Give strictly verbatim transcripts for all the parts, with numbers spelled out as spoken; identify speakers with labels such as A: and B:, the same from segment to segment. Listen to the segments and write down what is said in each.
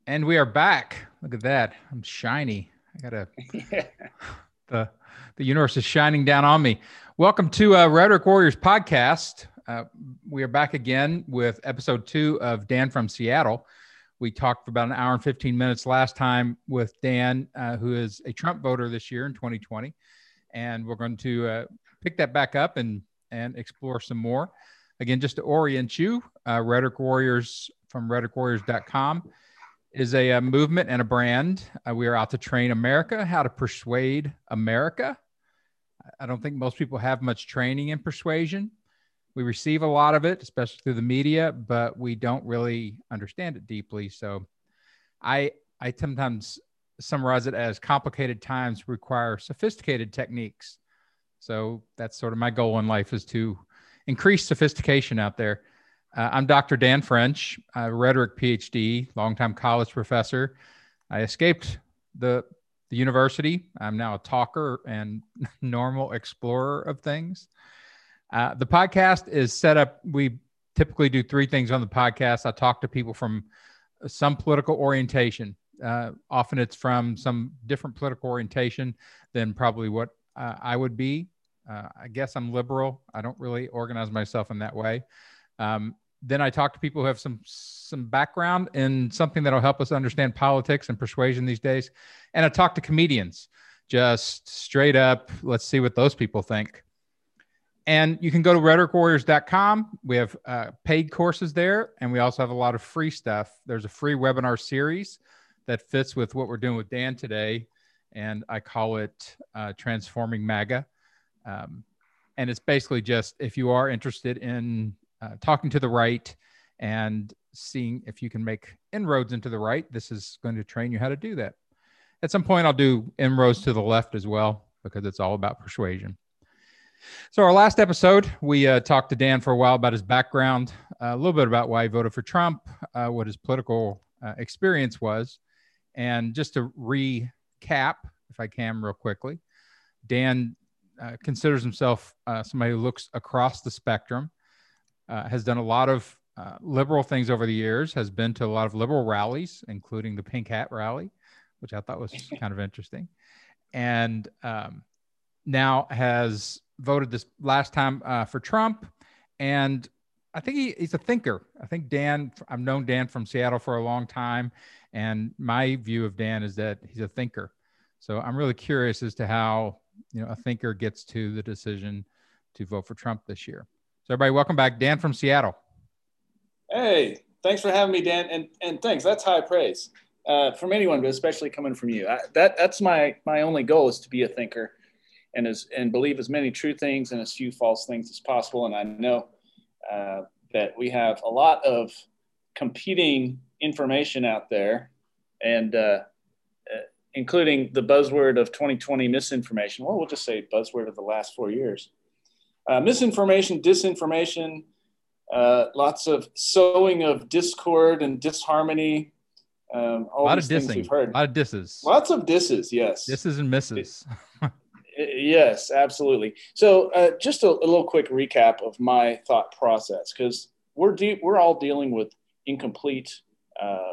A: And we are back. Look at that. I'm shiny. I got a
B: Yeah.
A: the the universe is shining down on me. Welcome to uh, Rhetoric Warriors podcast. Uh, we are back again with episode two of Dan from Seattle. We talked for about an hour and fifteen minutes last time with Dan, uh, who is a Trump voter this year in twenty twenty, and we're going to uh, pick that back up and and explore some more. Again, just to orient you, uh, Rhetoric Warriors from rhetoric warriors dot com is a, a movement and a brand. Uh, we are out to train America how to persuade America. I don't think most people have much training in persuasion. We receive a lot of it, especially through the media, but we don't really understand it deeply. So I I sometimes summarize it as complicated times require sophisticated techniques. So that's sort of my goal in life, is to increase sophistication out there. Uh, I'm Doctor Dan French, a rhetoric PhD, longtime college professor. I escaped the, the university. I'm now a talker and normal explorer of things. Uh, the podcast is set up. We typically do three things on the podcast. I talk to people from some political orientation. Uh, often it's from some different political orientation than probably what uh, I would be. Uh, I guess I'm liberal. I don't really organize myself in that way. Um, then I talk to people who have some some background in something that'll help us understand politics and persuasion these days. And I talk to comedians, just straight up. Let's see what those people think. And you can go to rhetoric warriors dot com. We have uh, paid courses there, and we also have a lot of free stuff. There's a free webinar series that fits with what we're doing with Dan today, and I call it uh, Transforming MAGA. Um, and it's basically just, if you are interested in uh, talking to the right and seeing if you can make inroads into the right, this is going to train you how to do that. At some point, I'll do inroads to the left as well, because it's all about persuasion. So our last episode, we uh, talked to Dan for a while about his background, uh, a little bit about why he voted for Trump, uh, what his political uh, experience was. And just to recap, if I can real quickly, Dan uh, considers himself uh, somebody who looks across the spectrum, uh, has done a lot of uh, liberal things over the years, has been to a lot of liberal rallies, including the Pink Hat rally, which I thought was kind of interesting. And um, now has voted this last time uh, for Trump. And I think he, he's a thinker. I think Dan, I've known Dan from Seattle for a long time. And my view of Dan is that he's a thinker. So I'm really curious as to how, you know, a thinker gets to the decision to vote for Trump this year. So everybody, welcome back. Dan from Seattle.
B: Hey, thanks for having me, Dan. And and thanks. That's high praise uh, from anyone, but especially coming from you. I, that that's my my only goal, is to be a thinker, and as and believe as many true things and as few false things as possible. And I know uh, that we have a lot of competing information out there, and uh, uh, including the buzzword of twenty twenty, misinformation. Well, we'll just say buzzword of the last four years. Uh, misinformation, disinformation, uh, lots of sowing of discord and disharmony. Um, all
A: A lot
B: these
A: of
B: things
A: dissing,
B: we've heard.
A: a lot of disses.
B: Lots of disses, yes.
A: Disses and misses.
B: Yes, absolutely. So uh, just a, a little quick recap of my thought process, because we're de- we're all dealing with incomplete, uh,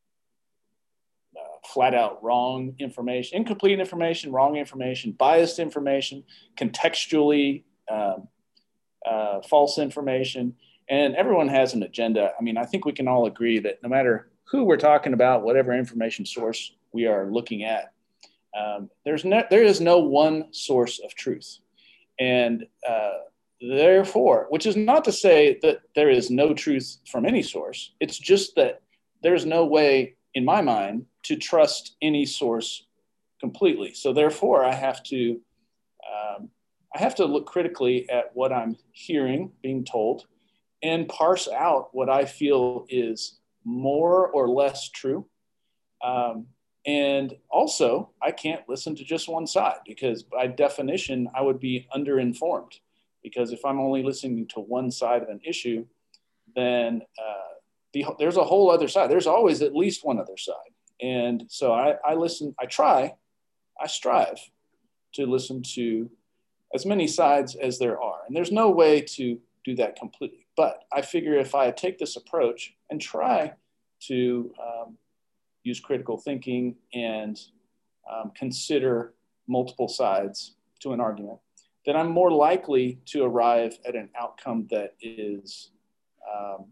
B: uh, flat out wrong information, incomplete information, wrong information, biased information, contextually um, uh, false information, and everyone has an agenda. I mean, I think we can all agree that no matter who we're talking about, whatever information source we are looking at, Um, there's no, there is no one source of truth. And uh, therefore, which is not to say that there is no truth from any source. It's just that there's no way, in my mind, to trust any source completely. So therefore, I have to, um, I have to look critically at what I'm hearing, being told, and parse out what I feel is more or less true. Um, And also, I can't listen to just one side, because by definition, I would be underinformed. Because if I'm only listening to one side of an issue, then uh, the, there's a whole other side. There's always at least one other side. And so I, I listen, I try, I strive to listen to as many sides as there are. And there's no way to do that completely. But I figure if I take this approach and try to um, use critical thinking, and um, consider multiple sides to an argument, then I'm more likely to arrive at an outcome that is um,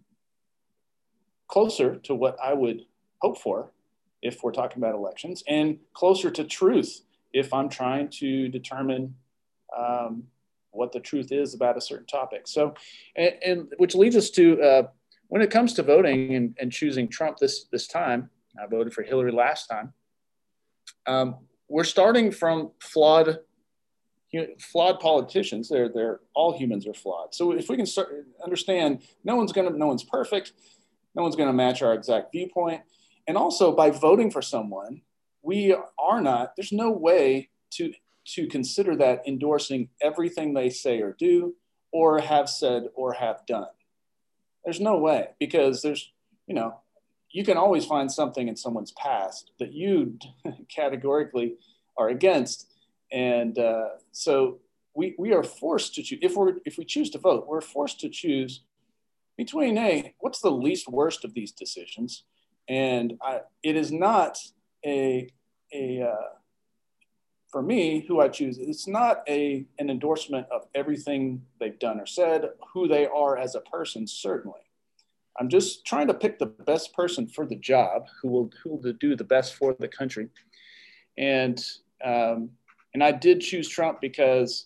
B: closer to what I would hope for if we're talking about elections, and closer to truth if I'm trying to determine um, what the truth is about a certain topic. So, and, and which leads us to, uh, when it comes to voting and, and choosing Trump this, this time, I voted for Hillary last time. Um, we're starting from flawed, flawed politicians. They're, they're all humans are flawed. So if we can start understand, no one's going to, no one's perfect. No one's going to match our exact viewpoint. And also by voting for someone, we are not, there's no way to, to consider that endorsing everything they say or do, or have said or have done. There's no way, because there's, you know, you can always find something in someone's past that you categorically are against. And uh, so we, we are forced to choose, if we're, if we choose to vote, we're forced to choose between, hey, what's the least worst of these decisions? And I, it is not a, a uh, for me, who I choose, it's not a, an endorsement of everything they've done or said, who they are as a person, certainly. I'm just trying to pick the best person for the job, who will, who will do the best for the country. And, um, and I did choose Trump because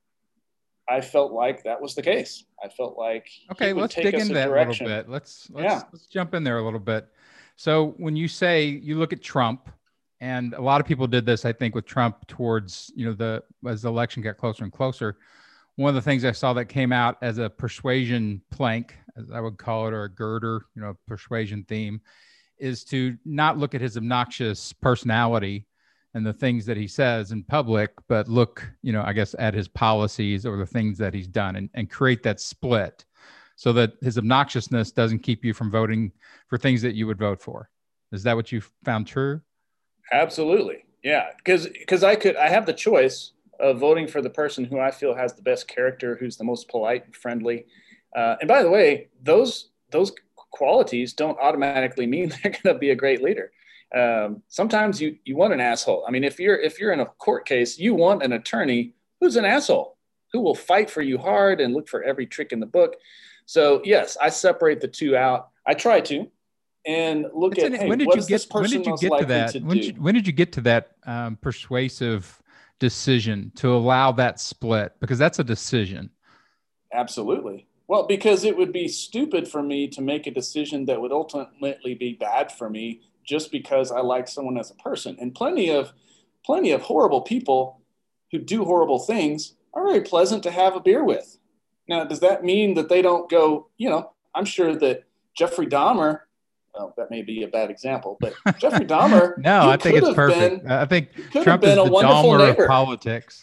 B: I felt like that was the case. I felt like,
A: okay, let's dig into that direction. a little bit. Let's, let's, yeah. let's jump in there a little bit. So when you say, you look at Trump, and a lot of people did this, I think, with Trump towards, you know, the, as the election got closer and closer. One of the things I saw that came out as a persuasion plank, as I would call it, or a girder, you know, persuasion theme, is to not look at his obnoxious personality and the things that he says in public, but look, you know, I guess at his policies or the things that he's done, and, and create that split so that his obnoxiousness doesn't keep you from voting for things that you would vote for. Is that what you found true?
B: Absolutely. Yeah. Because, because I could, I have the choice of voting for the person who I feel has the best character, who's the most polite and friendly. Uh, and by the way, those, those qualities don't automatically mean they're going to be a great leader. Um, sometimes you, you want an asshole. I mean, if you're, if you're in a court case, you want an attorney who's an asshole, who will fight for you hard and look for every trick in the book. So yes, I separate the two out. I try to, and look at, hey,
A: when did
B: what
A: you
B: is
A: get,
B: this person
A: when did you
B: most
A: get to
B: likely
A: that?
B: to
A: When
B: do?
A: did, you, when did you get to that um, persuasive decision to allow that split? Because that's a decision.
B: Absolutely. Well, because it would be stupid for me to make a decision that would ultimately be bad for me just because I like someone as a person. And plenty of, plenty of horrible people who do horrible things are very pleasant to have a beer with. Now, does that mean that they don't go, you know, I'm sure that Jeffrey Dahmer, well, that may be a bad example, but Jeffrey Dahmer,
A: no, I think it's perfect.
B: Been,
A: I think
B: could
A: Trump
B: have been
A: is
B: a
A: the
B: wonderful
A: Dahmer
B: neighbor.
A: of politics.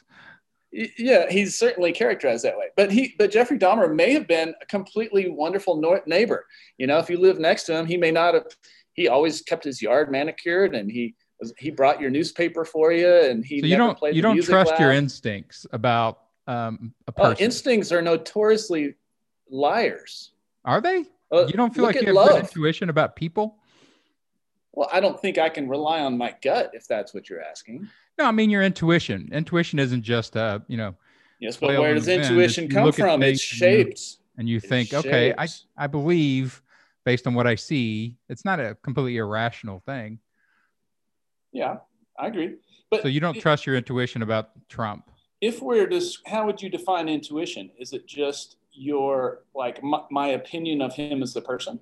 B: Yeah, he's certainly characterized that way. But he, but Jeffrey Dahmer may have been a completely wonderful no- neighbor. You know, if you live next to him, he may not have. He always kept his yard manicured, and he was he brought your newspaper for you, and he
A: so you
B: never
A: don't
B: played
A: you
B: the
A: don't
B: music
A: trust
B: loud.
A: your instincts about um, a
B: Oh,
A: person.
B: instincts are notoriously liars.
A: Are they?
B: Uh,
A: you don't feel like you have
B: love.
A: good intuition about people?
B: Well, I don't think I can rely on my gut, if that's what you're asking.
A: No, I mean your intuition. Intuition isn't just uh, you know.
B: Yes, but where does intuition come from? It's shaped.
A: And you, and you think, okay, I, I believe based on what I see, it's not a completely irrational thing.
B: Yeah, I agree. But
A: so you don't
B: it,
A: trust your intuition about Trump?
B: If we're just, how would you define intuition? Is it just your, like my, my opinion of him as the person?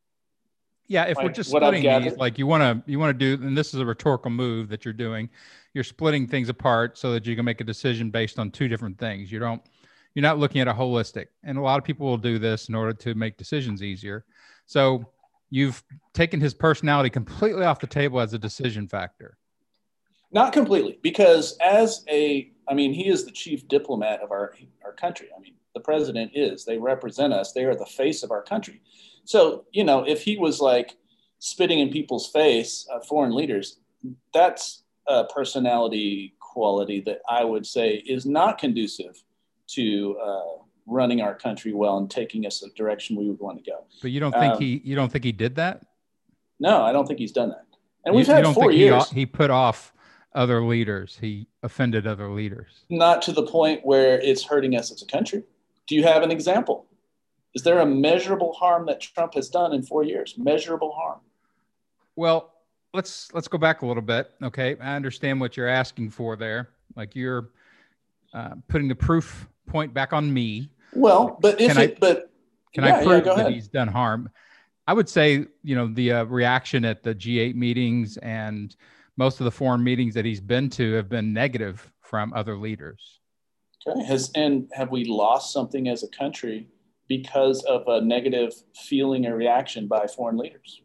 A: Yeah, if like we're just splitting these, like you want to, you want to do, and this is a rhetorical move that you're doing, you're splitting things apart so that you can make a decision based on two different things. You don't, you're not looking at a holistic. And a lot of people will do this in order to make decisions easier. So you've taken his personality completely off the table as a decision factor.
B: Not completely, because as a, I mean, he is the chief diplomat of our, our country. I mean, the president is, they represent us. They are the face of our country. So, you know, if he was like spitting in people's face, uh, foreign leaders, that's a personality quality that I would say is not conducive to uh, running our country well and taking us a direction we would want to go.
A: But you don't think um, he, you don't think he did that?
B: No, I don't think he's done that. And
A: You,
B: we've
A: you
B: had
A: don't
B: four
A: think he
B: years.
A: he put off other leaders? He offended other leaders?
B: Not to the point where it's hurting us as a country. Do you have an example? Is there a measurable harm that Trump has done in four years? Measurable harm.
A: Well, let's let's go back a little bit. Okay, I understand what you're asking for there. Like you're uh, putting the proof point back on me.
B: Well, but if
A: Can I
B: it, but
A: can
B: yeah,
A: I
B: yeah,
A: prove
B: go
A: that
B: ahead.
A: he's done harm? I would say, you know, the uh, reaction at the G eight meetings and most of the foreign meetings that he's been to have been negative from other leaders.
B: Okay. Has and have we lost something as a country because of a negative feeling or reaction by foreign leaders?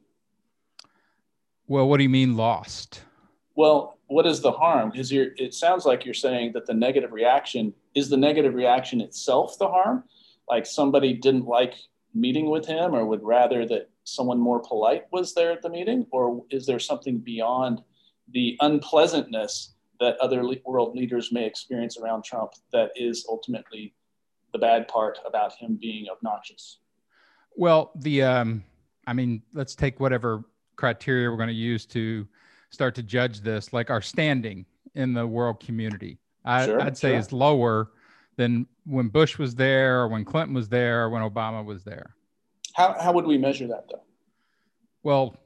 A: Well, what do you mean lost?
B: Well, what is the harm? Because you're, it sounds like you're saying that the negative reaction is the negative reaction itself the harm? Like somebody didn't like meeting with him or would rather that someone more polite was there at the meeting? Or is there something beyond the unpleasantness that other world leaders may experience around Trump that is ultimately the bad part about him being obnoxious?
A: Well, the um, I mean, let's take whatever criteria we're going to use to start to judge this, like our standing in the world community. I,
B: Sure,
A: I'd say
B: sure.
A: is lower than when Bush was there, or when Clinton was there, or when Obama was there.
B: How, how would we measure that, though?
A: Well,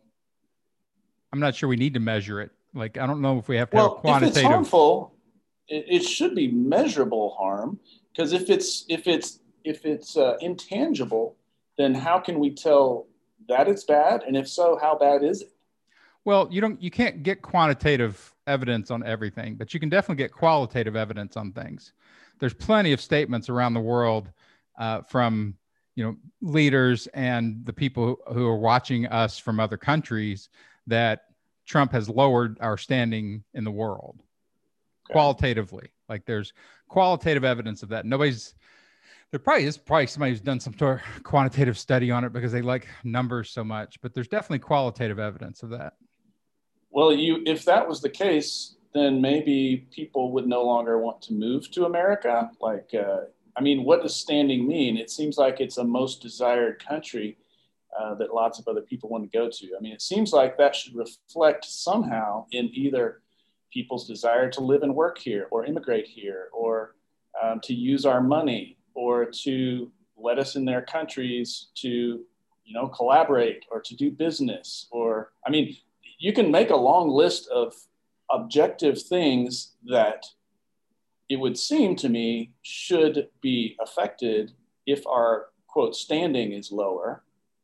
A: I'm not sure we need to measure it. Like, I don't know if we have to have a
B: Well, if it's
A: quantitative.
B: harmful, it, it should be measurable harm. Because if it's if it's if it's uh, intangible, then how can we tell that it's bad? And if so, how bad is it?
A: Well, you don't, you can't get quantitative evidence on everything, but you can definitely get qualitative evidence on things. There's plenty of statements around the world uh, from, you know, leaders and the people who are watching us from other countries that Trump has lowered our standing in the world. Okay. Qualitatively. Like there's qualitative evidence of that. Nobody's, there probably is probably somebody who's done some sort of quantitative study on it because they like numbers so much, but there's definitely qualitative evidence of that.
B: Well, you, if that was the case, then maybe people would no longer want to move to America. Like, uh, I mean, what does standing mean? It seems like it's a most desired country uh, that lots of other people want to go to. I mean, it seems like that should reflect somehow in either people's desire to live and work here or immigrate here or um, to use our money or to let us in their countries to, you know, collaborate or to do business. Or, I mean, you can make a long list of objective things that it would seem to me should be affected if our, quote, standing is lower.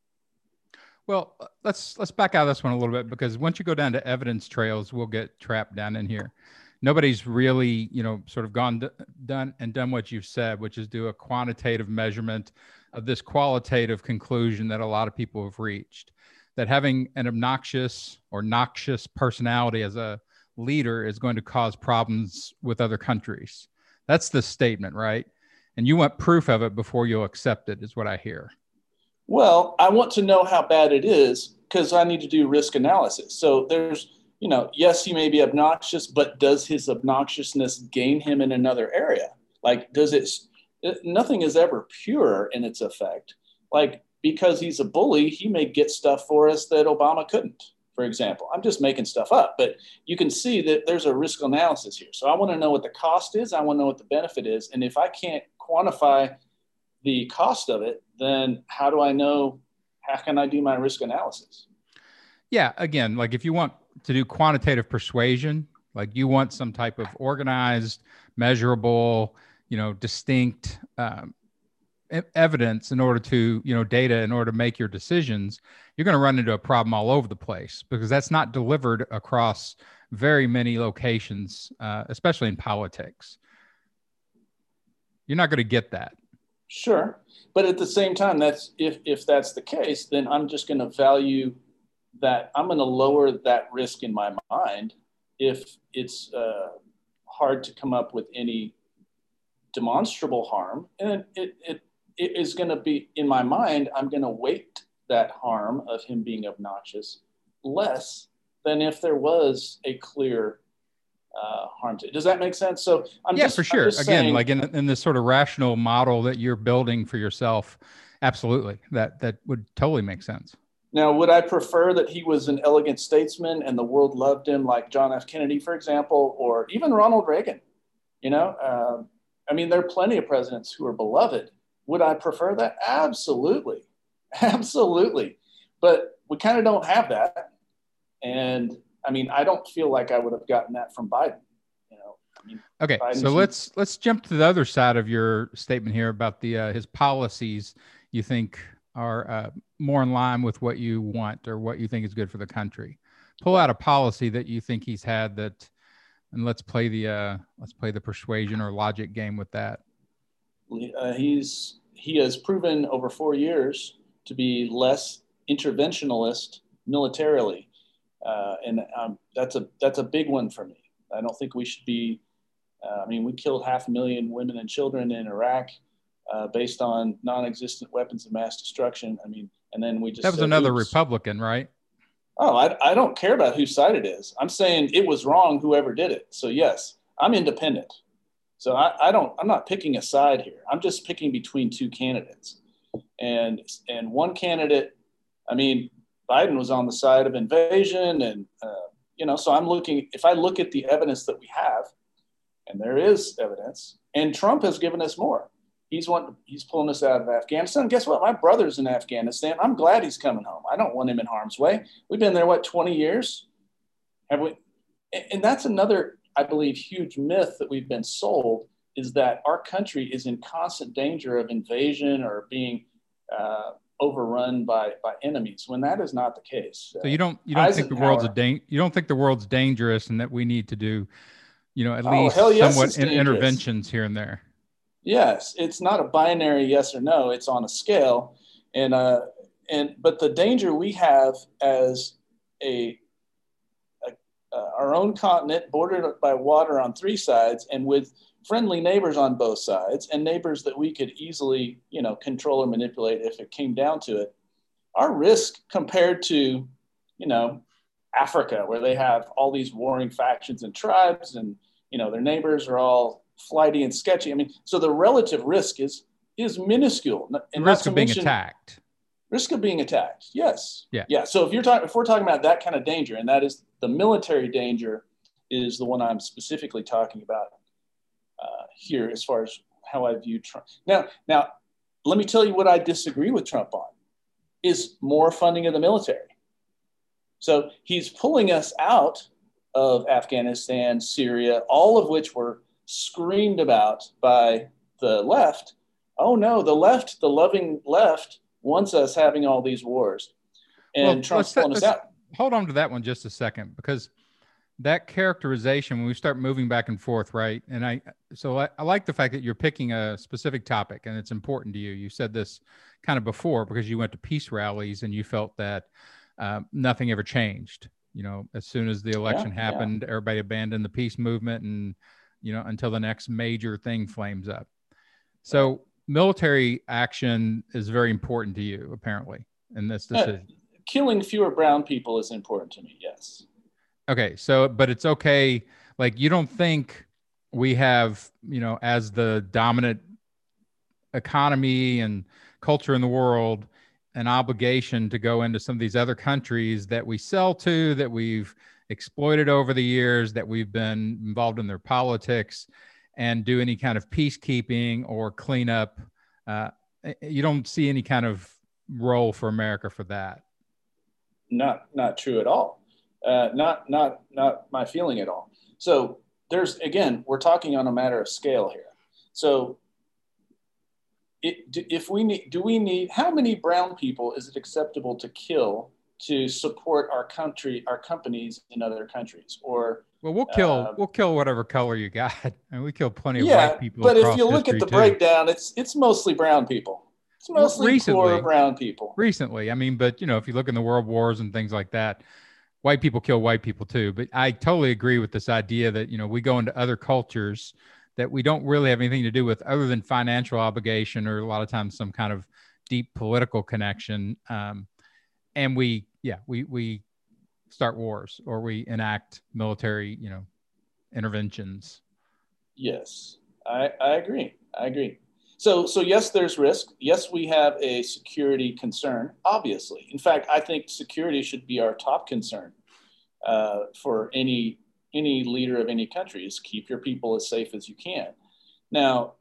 A: Well, let's let's back out of this one a little bit, because once you go down to evidence trails, we'll get trapped down in here. Nobody's really, you know, sort of gone done and done what you've said, which is do a quantitative measurement of this qualitative conclusion that a lot of people have reached, that having an obnoxious or noxious personality as a leader is going to cause problems with other countries. That's the statement, right? And you want proof of it before you'll accept it, is what I hear.
B: Well, I want to know how bad it is because I need to do risk analysis. So there's, you know, yes, he may be obnoxious, but does his obnoxiousness gain him in another area? Like, does it, it nothing is ever pure in its effect. Like, because he's a bully, he may get stuff for us that Obama couldn't, for example. I'm just making stuff up, but you can see that there's a risk analysis here. So I want to know what the cost is. I want to know what the benefit is. And if I can't quantify the cost of it, then how do I know, how can I do my risk analysis?
A: Yeah, again, like if you want to do quantitative persuasion, like you want some type of organized, measurable, you know, distinct um, evidence in order to, you know, data in order to make your decisions, you're going to run into a problem all over the place because that's not delivered across very many locations, uh, especially in politics. You're not going to get that.
B: Sure. But at the same time, that's if, if that's the case, then I'm just going to value that. I'm going to lower that risk in my mind if it's uh, hard to come up with any demonstrable harm. And it, it, it is going to be, in my mind, I'm going to weight that harm of him being obnoxious less than if there was a clear uh, harm to it. Does that make sense? So I'm
A: yeah,
B: just,
A: for sure.
B: I'm just
A: Again,
B: saying,
A: like in, in this sort of rational model that you're building for yourself, absolutely. That, that would totally make sense.
B: Now, would I prefer that he was an elegant statesman and the world loved him, like John F. Kennedy, for example, or even Ronald Reagan? You know, um, I mean, there are plenty of presidents who are beloved. Would I prefer that? Absolutely. Absolutely. But we kind of don't have that. And I mean, I don't feel like I would have gotten that from Biden. You know, I mean,
A: okay.
B: Biden's
A: So let's, let's jump to the other side of your statement here about the, uh, his policies you think are uh, more in line with what you want or what you think is good for the country. Pull out a policy that you think he's had that, and let's play the, uh, let's play the persuasion or logic game with that.
B: Uh, he's, he has proven over four years to be less interventionalist militarily. Uh, and um, that's a that's a big one for me. I don't think we should be. Uh, I mean, we killed half a million women and children in Iraq uh, based on non-existent weapons of mass destruction. I mean, and then we just
A: that was
B: said,
A: another
B: oops.
A: Republican, right?
B: Oh, I, I don't care about whose side it is. I'm saying it was wrong, whoever did it. So yes, I'm independent. So I, I don't. I'm not picking a side here. I'm just picking between two candidates, and and one candidate. I mean. Biden was on the side of invasion. And, uh, you know, so I'm looking, if I look at the evidence that we have, and there is evidence, and Trump has given us more. He's one, he's pulling us out of Afghanistan. Guess what? My brother's in Afghanistan. I'm glad he's coming home. I don't want him in harm's way. We've been there, what, twenty years? Have we? And that's another, I believe, huge myth that we've been sold, is that our country is in constant danger of invasion or being, uh, overrun by by enemies, when that is not the case.
A: So you don't you don't think the world's a da- you don't think the world's dangerous and that we need to do, you know, at
B: oh,
A: least
B: yes,
A: somewhat in interventions here and there.
B: Yes, it's not a binary yes or no. It's on a scale, and uh, and but the danger we have as a, a uh, our own continent bordered by water on three sides, and with friendly neighbors on both sides, and neighbors that we could easily, you know, control or manipulate if it came down to it. Our risk compared to, you know, Africa, where they have all these warring factions and tribes, and, you know, their neighbors are all flighty and sketchy. I mean, so the relative risk is is minuscule.
A: And the risk of being attacked.
B: Risk of being attacked. Yes.
A: Yeah.
B: Yeah. So if you're talking, if we're talking about that kind of danger, and that is the military danger, is the one I'm specifically talking about. Uh, here, as far as how I view Trump. Now, now, let me tell you what I disagree with Trump on, is more funding of the military. So he's pulling us out of Afghanistan, Syria, all of which were screamed about by the left. Oh no, the left, the loving left, wants us having all these wars. And well, Trump's pulling us out.
A: Hold on to that one just a second, because that characterization, when we start moving back and forth, right? And I, so I, I like the fact that you're picking a specific topic and it's important to you. You said this kind of before because you went to peace rallies and you felt that uh, nothing ever changed. You know, as soon as the election yeah, happened, yeah. everybody abandoned the peace movement, and, you know, until the next major thing flames up. So yeah. military action is very important to you, apparently, in this decision.
B: Uh, killing fewer brown people is important to me. Yes.
A: Okay. So, but it's okay. Like, you don't think we have, you know, as the dominant economy and culture in the world, an obligation to go into some of these other countries that we sell to, that we've exploited over the years, that we've been involved in their politics, and do any kind of peacekeeping or cleanup. Uh, you don't see any kind of role for America for that.
B: Not, not true at all. Uh, not, not, not my feeling at all. So there's, again, we're talking on a matter of scale here. So it, if we need, do we need, how many brown people is it acceptable to kill to support our country, our companies in other countries? Or,
A: well, we'll kill, uh, we'll kill whatever color you got. And we kill plenty of
B: yeah,
A: white people.
B: But if you look at the
A: too.
B: breakdown, it's, it's mostly brown people. It's mostly recently, poor brown people.
A: Recently. I mean, but you know, if you look in the world wars and things like that, white people kill white people too. But I totally agree with this idea that, you know, we go into other cultures that we don't really have anything to do with other than financial obligation, or a lot of times some kind of deep political connection. Um, and we, yeah, we, we start wars, or we enact military, you know, interventions.
B: Yes, I, I agree. I agree. So, so yes, there's risk. Yes, we have a security concern, obviously. In fact, I think security should be our top concern uh, for any any leader of any country, is keep your people as safe as you can. Now,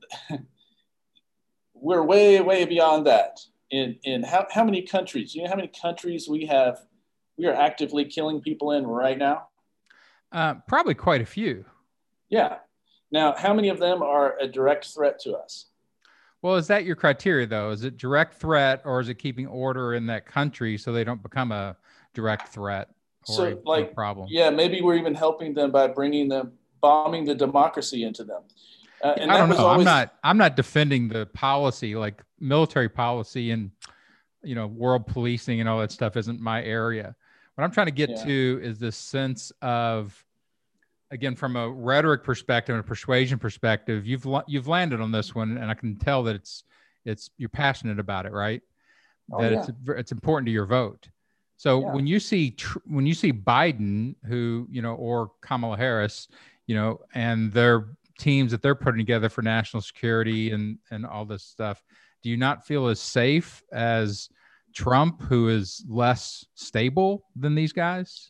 B: we're way, way beyond that. In in how, how many countries? You know how many countries we have we are actively killing people in right now?
A: Uh, probably quite a few.
B: Yeah. Now, how many of them are a direct threat to us?
A: Well, is that your criteria, though? Is it direct threat, or is it keeping order in that country so they don't become a direct threat or
B: So,
A: a,
B: like,
A: a problem?
B: yeah, maybe we're even helping them by bringing them, bombing the democracy into them. Uh, and
A: I
B: that
A: don't
B: was
A: know. I'm
B: always,
A: not. I'm not defending the policy, like military policy and you know world policing and all that stuff. Isn't my area. What I'm trying to get
B: yeah.
A: to is this sense of, again, from a rhetoric perspective and a persuasion perspective, you've you've landed on this one, and I can tell that it's it's you're passionate about it, right?
B: Oh,
A: That
B: yeah.
A: it's it's important to your vote. So
B: Yeah.
A: when you see when you see Biden, who you know, or Kamala Harris, you know, and their teams that they're putting together for national security and and all this stuff, do you not feel as safe as Trump, who is less stable than these guys?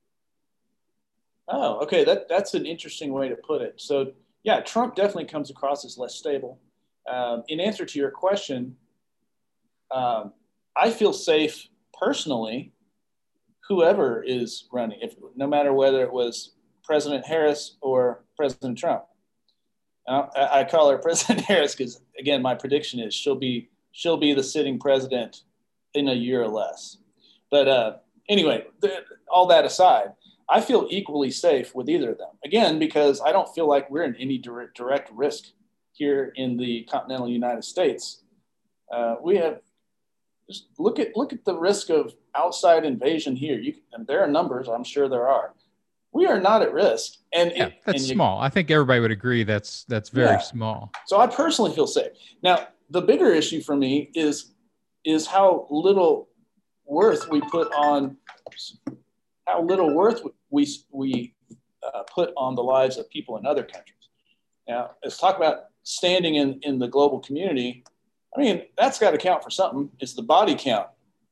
B: Oh, okay. That that's an interesting way to put it. So, yeah, Trump definitely comes across as less stable. Um, in answer to your question, um, I feel safe personally, whoever is running, if no matter whether it was President Harris or President Trump. I, I call her President Harris because, again, my prediction is she'll be she'll be the sitting president in a year or less. But uh, anyway, th- all that aside, I feel equally safe with either of them. Again, because I don't feel like we're in any direct, direct risk here in the continental United States. Uh, we have just look at look at the risk of outside invasion here. You, and there are numbers, I'm sure there are. We are not at risk, and
A: Yeah,
B: it,
A: that's
B: and you,
A: small. I think everybody would agree that's that's very
B: Yeah.
A: small.
B: So I personally feel safe. Now, the bigger issue for me is is how little worth we put on how little worth we we uh, put on the lives of people in other countries. Now, let's talk about standing in in the global community. I mean, that's got to count for something. It's the body count.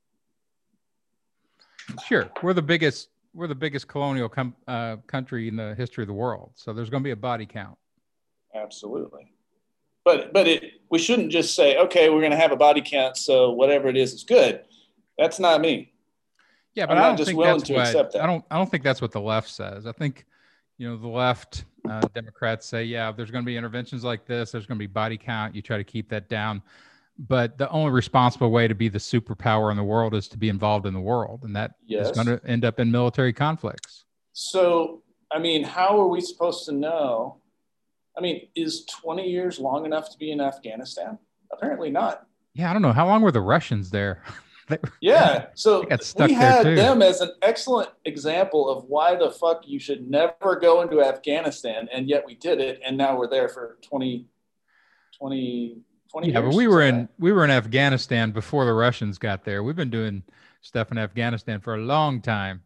A: Sure, we're the biggest we're the biggest colonial com- uh, country in the history of the world, so there's going to be a body count.
B: Absolutely. But but it we shouldn't just say, okay, we're going to have a body count, so whatever it is is good. That's not me.
A: Yeah, but
B: I'm
A: I
B: not
A: don't
B: just
A: think
B: willing
A: that's
B: to
A: what
B: accept that.
A: I don't. I don't think that's what the left says. I think, you know, the left uh, Democrats say, yeah, there's going to be interventions like this. There's going to be body count. You try to keep that down, but the only responsible way to be the superpower in the world is to be involved in the world, and that
B: Yes.
A: is going to end up in military conflicts.
B: So, I mean, how are we supposed to know? I mean, is twenty years long enough to be in Afghanistan? Apparently not.
A: Yeah, I don't know how long were the Russians there. They,
B: Yeah, so
A: got stuck
B: we
A: there
B: had
A: too.
B: them as an excellent example of why the fuck you should never go into Afghanistan, and yet we did it, and now we're there for twenty, twenty, twenty
A: Yeah,
B: years.
A: but we were
B: Is that
A: in
B: right?
A: we were in Afghanistan before the Russians got there. We've been doing stuff in Afghanistan for a long time.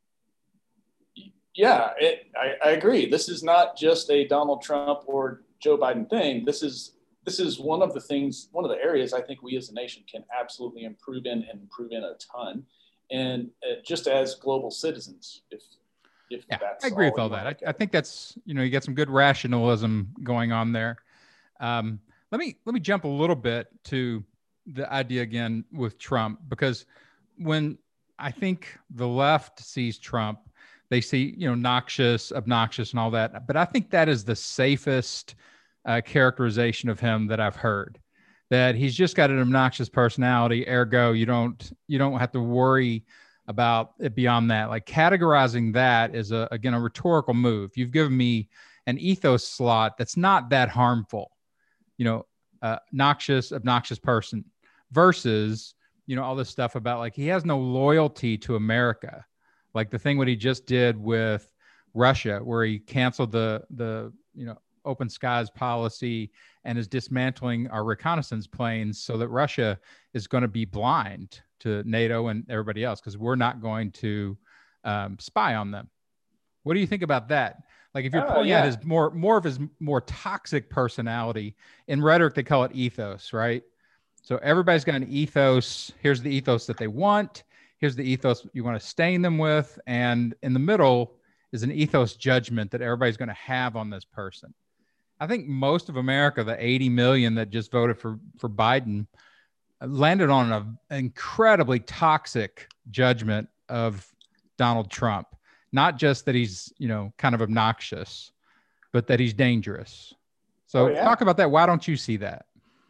B: Yeah, it, I, I agree. This is not just a Donald Trump or Joe Biden thing. This is this is one of the things, one of the areas I think we as a nation can absolutely improve in and improve in a ton, and uh, just as global citizens, if if
A: Yeah,
B: that's
A: I agree with
B: you
A: all
B: wanna
A: that.
B: look
A: I, I
B: at it.
A: think that's, you know, you get some good rationalism going on there. Um, let me let me jump a little bit to the idea again with Trump, because when I think the left sees Trump, they see, you know, noxious, obnoxious, and all that. But I think that is the safest uh, characterization of him that I've heard. That he's just got an obnoxious personality. Ergo, you don't you don't have to worry about it beyond that. Like categorizing that is a again a rhetorical move. You've given me an ethos slot that's not that harmful. You know, uh, noxious, obnoxious person versus, you know, all this stuff about like he has no loyalty to America. Like the thing what he just did with Russia, where he canceled the the you know open skies policy and is dismantling our reconnaissance planes so that Russia is going to be blind to NATO and everybody else because we're not going to um, spy on them. What do you think about that? Like if you're
B: Oh,
A: pulling
B: yeah.
A: out his more, more of his more toxic personality. In rhetoric, they call it ethos, right? So everybody's got an ethos. Here's the ethos that they want. Here's the ethos you want to stain them with. And in the middle is an ethos judgment that everybody's going to have on this person. I think most of America, the eighty million that just voted for, for Biden, landed on an incredibly toxic judgment of Donald Trump. Not just that he's, you know, kind of obnoxious, but that he's dangerous. So
B: Oh, yeah.
A: talk about that. Why don't you see that?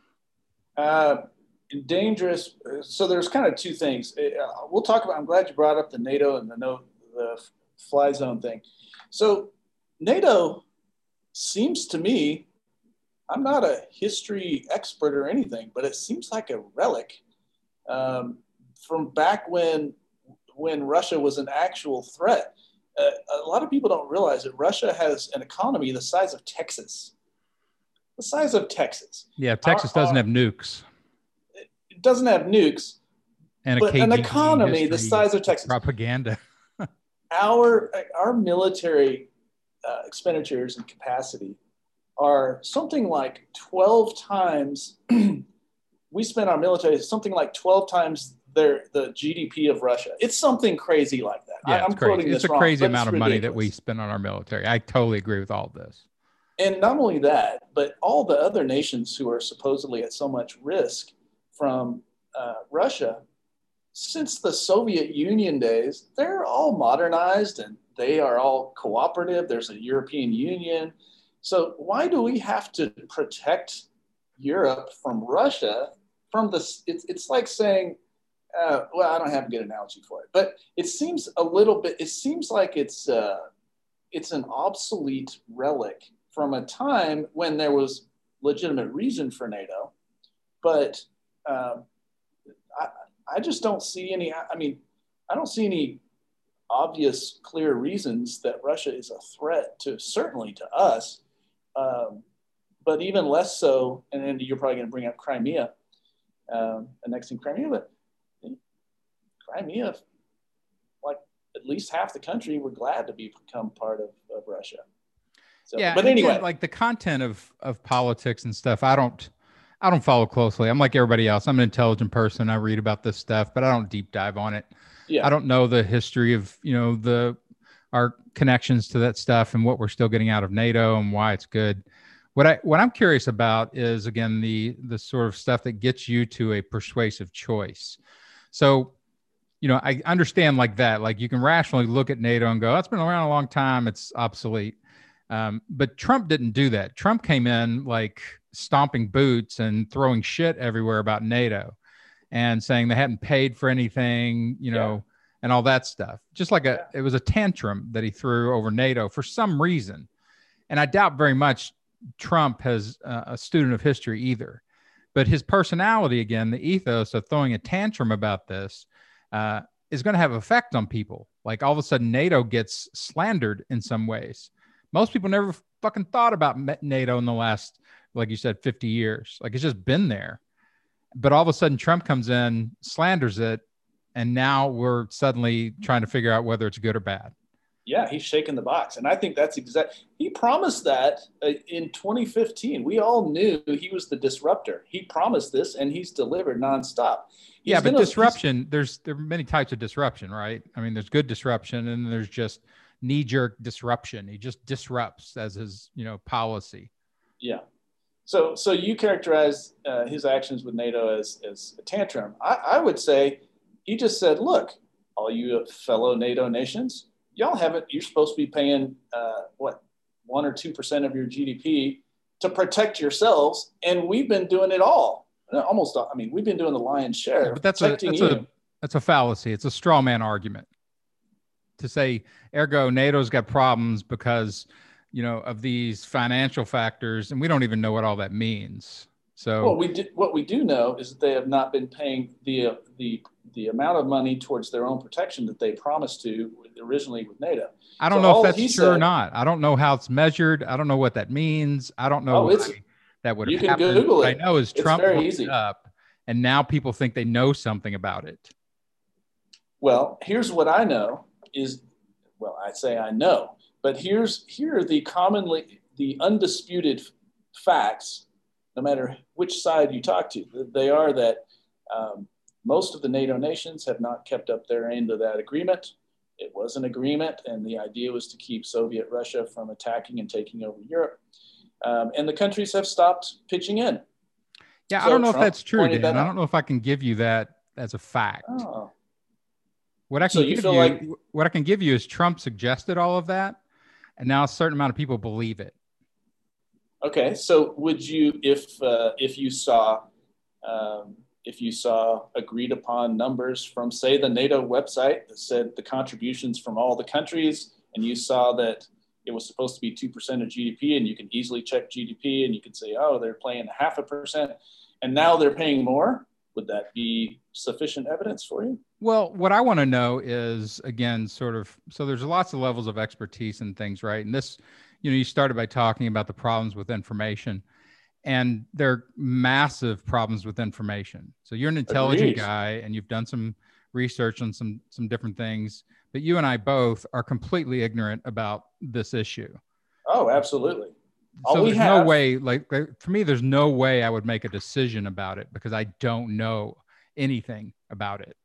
B: Uh, dangerous. So there's kind of two things. Uh, we'll talk about. I'm glad you brought up the NATO and the no the fly zone thing. So NATO seems to me, I'm not a history expert or anything, but it seems like a relic um, from back when when Russia was an actual threat. Uh, a lot of people don't realize that Russia has an economy the size of Texas. The size of Texas.
A: Yeah, Texas our, doesn't our, have nukes.
B: It doesn't have nukes,
A: and
B: but
A: a K G B
B: an economy the size of Texas.
A: Propaganda.
B: our our military uh, expenditures and capacity are something like twelve times. We spend our military something like twelve times their the G D P of Russia. It's something crazy like that.
A: Yeah,
B: I, I'm
A: it's crazy.
B: quoting
A: It's
B: this
A: a
B: wrong,
A: crazy
B: but
A: amount
B: it's
A: of money
B: ridiculous.
A: that we spend on our military. I totally agree with all of this.
B: And not only that, but all the other nations who are supposedly at so much risk from uh, Russia, since the Soviet Union days, they're all modernized and they are all cooperative. There's a European Union. So why do we have to protect Europe from Russia? From this, it's, it's like saying, uh, well, I don't have a good analogy for it, but it seems a little bit, it seems like it's, uh, it's an obsolete relic from a time when there was legitimate reason for NATO, but um, I, I just don't see any, I mean, I don't see any obvious, clear reasons that Russia is a threat to, certainly to us, um, but even less so, and then you're probably going to bring up Crimea, um, annexing Crimea, but Crimea, like at least half the country were glad to be, become part of, of Russia. So,
A: yeah,
B: but anyway,
A: again, like the content of of politics and stuff, I don't, I don't follow closely. I'm like everybody else. I'm an intelligent person. I read about this stuff, but I don't deep dive on it.
B: Yeah.
A: I don't know the history of you know the our connections to that stuff and what we're still getting out of NATO and why it's good. What I what I'm curious about is again the the sort of stuff that gets you to a persuasive choice. So, you know, I understand like that. Like you can rationally look at NATO and go, "That's been around a long time. It's obsolete." Um, but Trump didn't do that. Trump came in like stomping boots and throwing shit everywhere about NATO and saying they hadn't paid for anything, you know, yeah. and all that stuff. Just like a, yeah. it was a tantrum that he threw over NATO for some reason. And I doubt very much Trump has uh, a student of history either. But his personality, again, the ethos of throwing a tantrum about this uh, is going to have effect on people. Like all of a sudden NATO gets slandered in some ways. Most people never fucking thought about NATO in the last, like you said, fifty years. Like it's just been there. But all of a sudden Trump comes in, slanders it, and now we're suddenly trying to figure out whether it's good or bad.
B: Yeah, he's shaking the box. And I think that's exact. He promised that uh, in twenty fifteen. We all knew he was the disruptor. He promised this and he's delivered nonstop. He's
A: yeah, but
B: gonna,
A: disruption, there's there are many types of disruption, right? I mean, there's good disruption and there's just knee-jerk disruption. He just disrupts as his, you know, policy.
B: Yeah. So so you characterize uh, his actions with NATO as, as a tantrum. I, I would say he just said, look, all you fellow NATO nations, y'all haven't, you're supposed to be paying, uh, what, one or two percent of your G D P to protect yourselves. And we've been doing it all. Almost, I mean, we've been doing the lion's share.
A: Yeah, but that's a, that's,
B: you.
A: a, that's a fallacy. It's a straw man argument to say, ergo, NATO's got problems because, you know, of these financial factors. And we don't even know what all that means. So
B: well, we do, what we do know is that they have not been paying the, uh, the, the amount of money towards their own protection that they promised to originally with NATO.
A: I don't
B: so
A: know if that's true
B: said,
A: or not. I don't know how it's measured. I don't know what that means. I don't know
B: oh, it's,
A: why that would
B: you
A: have
B: can
A: happened.
B: Google it.
A: I know is Trump
B: it's very
A: looked
B: easy.
A: It up, and now people think they know something about it.
B: Well, here's what I know is, well, I say I know, But here's here are the commonly the undisputed facts, no matter which side you talk to. They are that um, most of the NATO nations have not kept up their end of that agreement. It was an agreement, and the idea was to keep Soviet Russia from attacking and taking over Europe. Um, and the countries have stopped pitching in.
A: Yeah,
B: So
A: I don't know
B: Trump
A: if that's true, Dan.
B: that
A: I don't know if I can give you that as a fact.
B: Oh.
A: What I can
B: So you
A: give
B: feel
A: you,
B: like
A: what I can give you is Trump suggested all of that, and now a certain amount of people believe it.
B: Okay, so would you, if uh, if you saw, um, if you saw agreed upon numbers from, say, the NATO website that said the contributions from all the countries, and you saw that it was supposed to be two percent of G D P, and you can easily check G D P, and you can say, oh, they're paying a half a percent, and now they're paying more, would that be sufficient evidence for you?
A: Well, what I want to know is, again, sort of, so there's lots of levels of expertise and things, right? And this, you know, you started by talking about the problems with information, and there are massive problems with information. So you're an intelligent
B: Agreed.
A: guy, and you've done some research on some some different things, but you and I both are completely ignorant about this issue.
B: Oh, absolutely. All
A: so
B: we
A: there's
B: have,
A: no way, like, for me, there's no way I would make a decision about it because I don't know anything about it.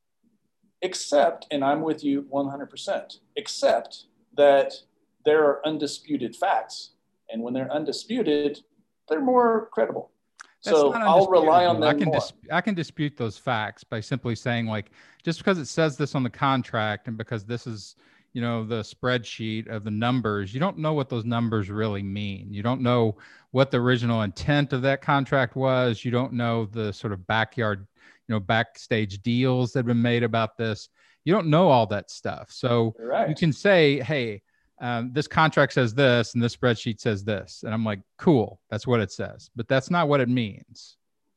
B: Except, and I'm with you one hundred percent, except that there are undisputed facts. And when they're undisputed, they're more credible.
A: That's
B: so I'll rely on them
A: I can
B: more.
A: Dis- I can dispute those facts by simply saying, like, just because it says this on the contract and because this is, you know, the spreadsheet of the numbers, you don't know what those numbers really mean. You don't know what the original intent of that contract was. You don't know the sort of backyard, you know, backstage deals that have been made about this. You don't know all that stuff. So
B: right.
A: You can say, hey, um, this contract says this and this spreadsheet says this. And I'm like, cool, that's what it says. But that's not what it means.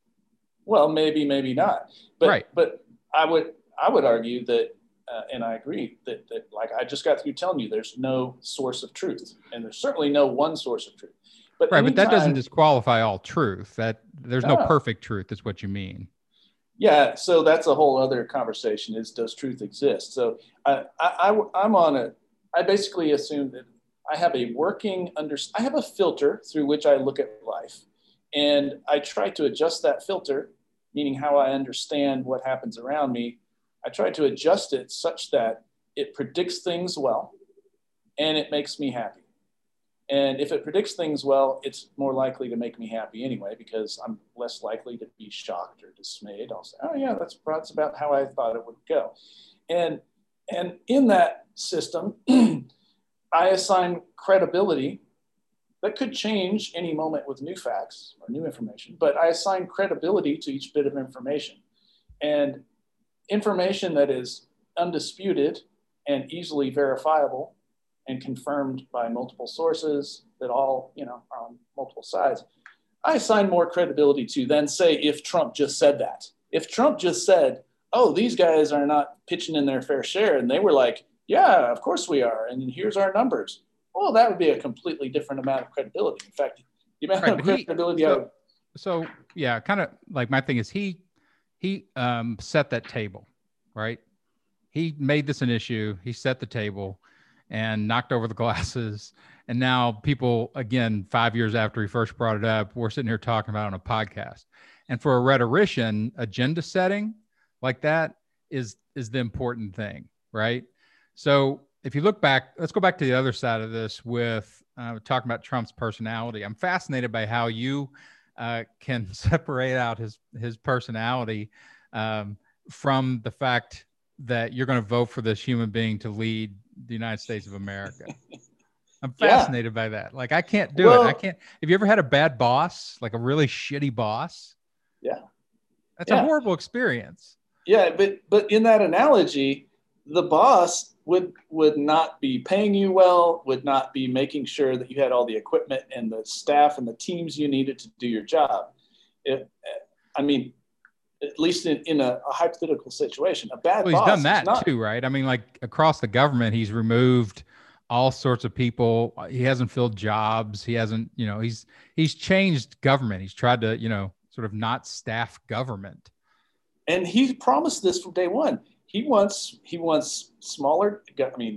B: Well, maybe, maybe not. But,
A: right.
B: but I would I would argue that, uh, and I agree, that, that, like I just got through telling you, there's no source of truth. And there's certainly no one source of truth. But
A: right,
B: anytime,
A: but that doesn't disqualify all truth. That there's no
B: no
A: perfect truth is what you mean.
B: Yeah, so that's a whole other conversation is, does truth exist? So I, I, I'm on a, I basically assume that I have a working, under, I have a filter through which I look at life. And I try to adjust that filter, meaning how I understand what happens around me. I try to adjust it such that it predicts things well and it makes me happy. And if it predicts things well, it's more likely to make me happy anyway, because I'm less likely to be shocked or dismayed. I'll say, oh yeah, that's, that's about how I thought it would go. And, and in that system, I assign credibility that could change any moment with new facts or new information, but I assign credibility to each bit of information. And information that is undisputed and easily verifiable and confirmed by multiple sources that all, you know, are on multiple sides, I assign more credibility to than, say, if Trump just said that. If Trump just said, oh, these guys are not pitching in their fair share, and they were like, yeah, of course we are, and here's our numbers, well, that would be a completely different amount of credibility. In fact, the amount right, of credibility
A: he, so,
B: I would...
A: So, yeah, kind of like my thing is he, he um, set that table, right? He made this an issue. He set the table and knocked over the glasses. And now people, again, five years after he first brought it up, we're sitting here talking about it on a podcast. And for a rhetorician, agenda setting like that is, is the important thing, right? So if you look back, let's go back to the other side of this with uh, talking about Trump's personality. I'm fascinated by how you uh, can separate out his, his personality um, from the fact that you're going to vote for this human being to lead the United States of America. I'm fascinated yeah. by that. Like, I can't do well, it. I can't. Have you ever had a bad boss, like a really shitty boss?
B: Yeah.
A: That's
B: yeah.
A: a horrible experience.
B: Yeah. But, but in that analogy, the boss would, would not be paying you well, would not be making sure that you had all the equipment and the staff and the teams you needed to do your job. It, I mean, at least in, in a, a hypothetical situation, a bad
A: well, he's
B: boss
A: done that
B: not,
A: too, right? I mean, like across the government, he's removed all sorts of people. He hasn't filled jobs. He hasn't, you know, he's, he's changed government. He's tried to, you know, sort of not staff government.
B: And he promised this from day one. He wants, he wants smaller, I mean,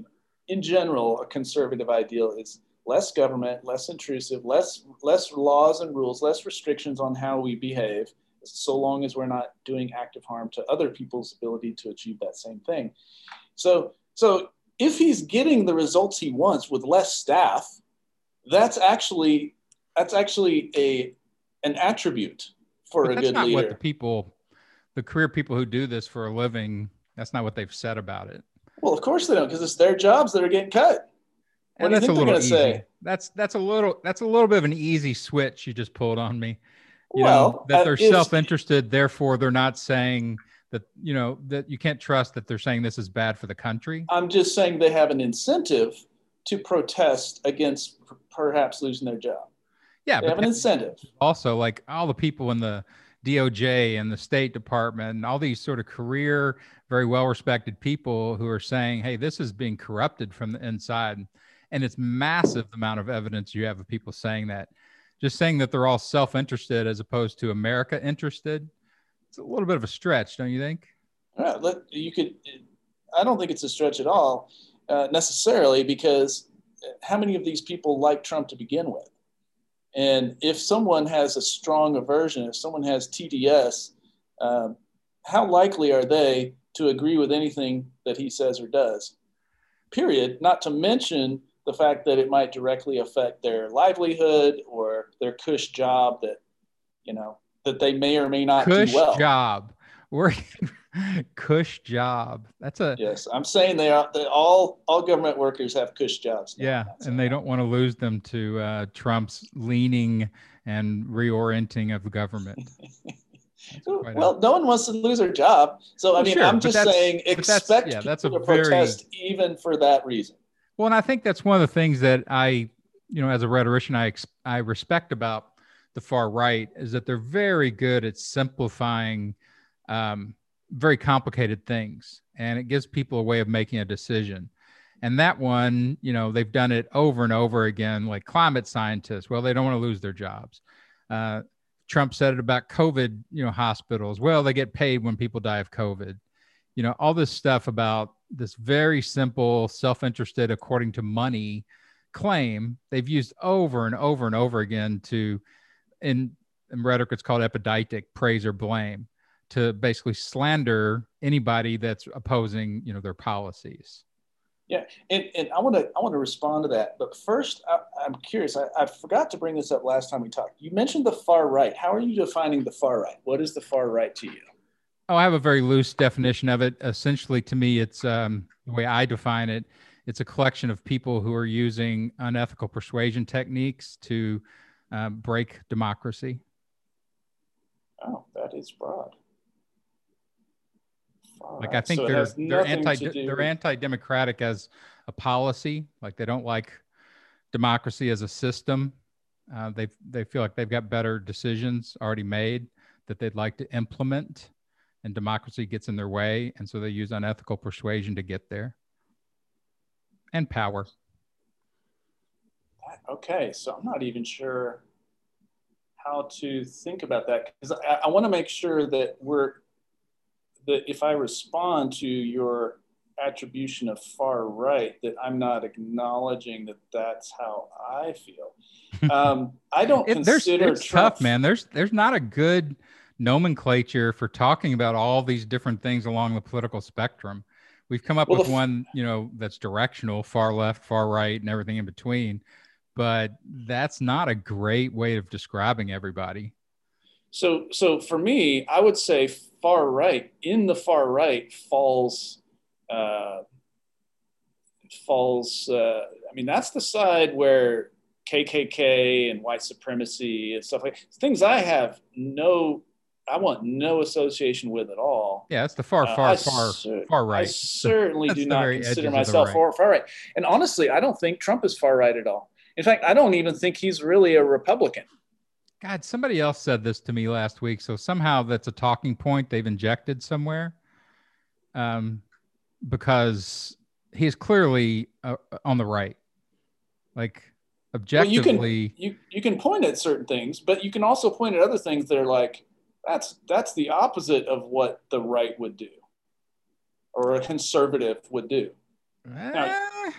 B: in general, a conservative ideal is less government, less intrusive, less less laws and rules, less restrictions on how we behave, so long as we're not doing active harm to other people's ability to achieve that same thing. So, so if he's getting the results he wants with less staff, that's actually that's actually a an attribute for
A: but
B: a
A: that's
B: good
A: not
B: leader.
A: what the people, the career people who do this for a living, that's not what they've said about it.
B: Well, of course they don't, because it's their jobs that are getting cut. What
A: And
B: do you
A: that's
B: think
A: a
B: they're
A: little
B: going to
A: easy.
B: say?
A: That's that's a little that's a little bit of an easy switch you just pulled on me. You
B: Well,
A: know, that
B: uh,
A: they're
B: is-
A: self-interested, therefore they're not saying that, you know, that you can't trust that they're saying this is bad for the country.
B: I'm just saying they have an incentive to protest against p- perhaps losing their job.
A: Yeah,
B: They
A: but
B: have an
A: then
B: incentive.
A: also like all the people in the D O J and the State Department and all these sort of career, very well-respected people who are saying, hey, this is being corrupted from the inside. And it's massive amount of evidence you have of people saying that. Just saying that they're all self-interested as opposed to America interested, it's a little bit of a stretch, don't you think?
B: All right, let, you could. I don't think it's a stretch at all, uh, necessarily, because how many of these people like Trump to begin with? And if someone has a strong aversion, if someone has T D S, um, how likely are they to agree with anything that he says or does? Period. Not to mention the fact that it might directly affect their livelihood or their cush job that, you know, that they may or may not
A: Cush
B: do well.
A: job. Working cush job. That's a
B: Yes, I'm saying they are. They, all all government workers have cush jobs now.
A: yeah,
B: That's
A: and they don't want to lose them to uh, Trump's leaning and reorienting of the government.
B: Well, a, no one wants to lose their job, so
A: well,
B: I mean,
A: sure,
B: I'm just saying expect
A: yeah,
B: people
A: that's a
B: to
A: very,
B: protest even for that reason.
A: Well, and I think that's one of the things that I, you know, as a rhetorician, I I respect about the far right is that they're very good at simplifying um, very complicated things, and it gives people a way of making a decision. And that one, you know, they've done it over and over again, like climate scientists. Well, they don't want to lose their jobs. Uh, Trump said it about COVID, you know, hospitals. Well, they get paid when people die of COVID. You know, all this stuff about this very simple, self-interested, according to money claim they've used over and over and over again to, in, in rhetoric, it's called epidictic, praise or blame, to basically slander anybody that's opposing, you know, their policies.
B: Yeah, and, and I want to I want to respond to that, but first I, I'm curious. I, I forgot to bring this up last time we talked. You mentioned the far right. How are you defining the far right? What is the far right to you?
A: Oh, I have a very loose definition of it. Essentially, to me, it's um, the way I define it. It's a collection of people who are using unethical persuasion techniques to uh, break democracy.
B: Oh, that is broad.
A: Far like right. I think so they're they're anti they're with... anti-democratic as a policy. Like they don't like democracy as a system. Uh, they they feel like they've got better decisions already made that they'd like to implement, and democracy gets in their way, and so they use unethical persuasion to get there. And power.
B: Okay, so I'm not even sure how to think about that, because I, I want to make sure that we're that if I respond to your attribution of far right, that I'm not acknowledging that that's how I feel. Um, I don't it, consider
A: there's, it's
B: Trump...
A: tough, man. There's there's not a good nomenclature for talking about all these different things along the political spectrum. We've come up well, with f- one, you know, that's directional, far left, far right, and everything in between. But that's not a great way of describing everybody.
B: So, so for me, I would say far right. In the far right falls, uh, falls. Uh, I mean, that's the side where K K K and white supremacy and stuff like things I have no. I want no association with at all.
A: Yeah, it's the far, far, uh, far, cer- far right. I
B: certainly do not consider myself far, far right. And honestly, I don't think Trump is far right at all. In fact, I don't even think he's really a Republican.
A: God, somebody else said this to me last week. So somehow that's a talking point they've injected somewhere, um, because he's clearly uh, on the right. Like objectively,
B: well, you can you you can point at certain things, but you can also point at other things that are like that's that's the opposite of what the right would do, or a conservative would do.
A: Uh,
B: now,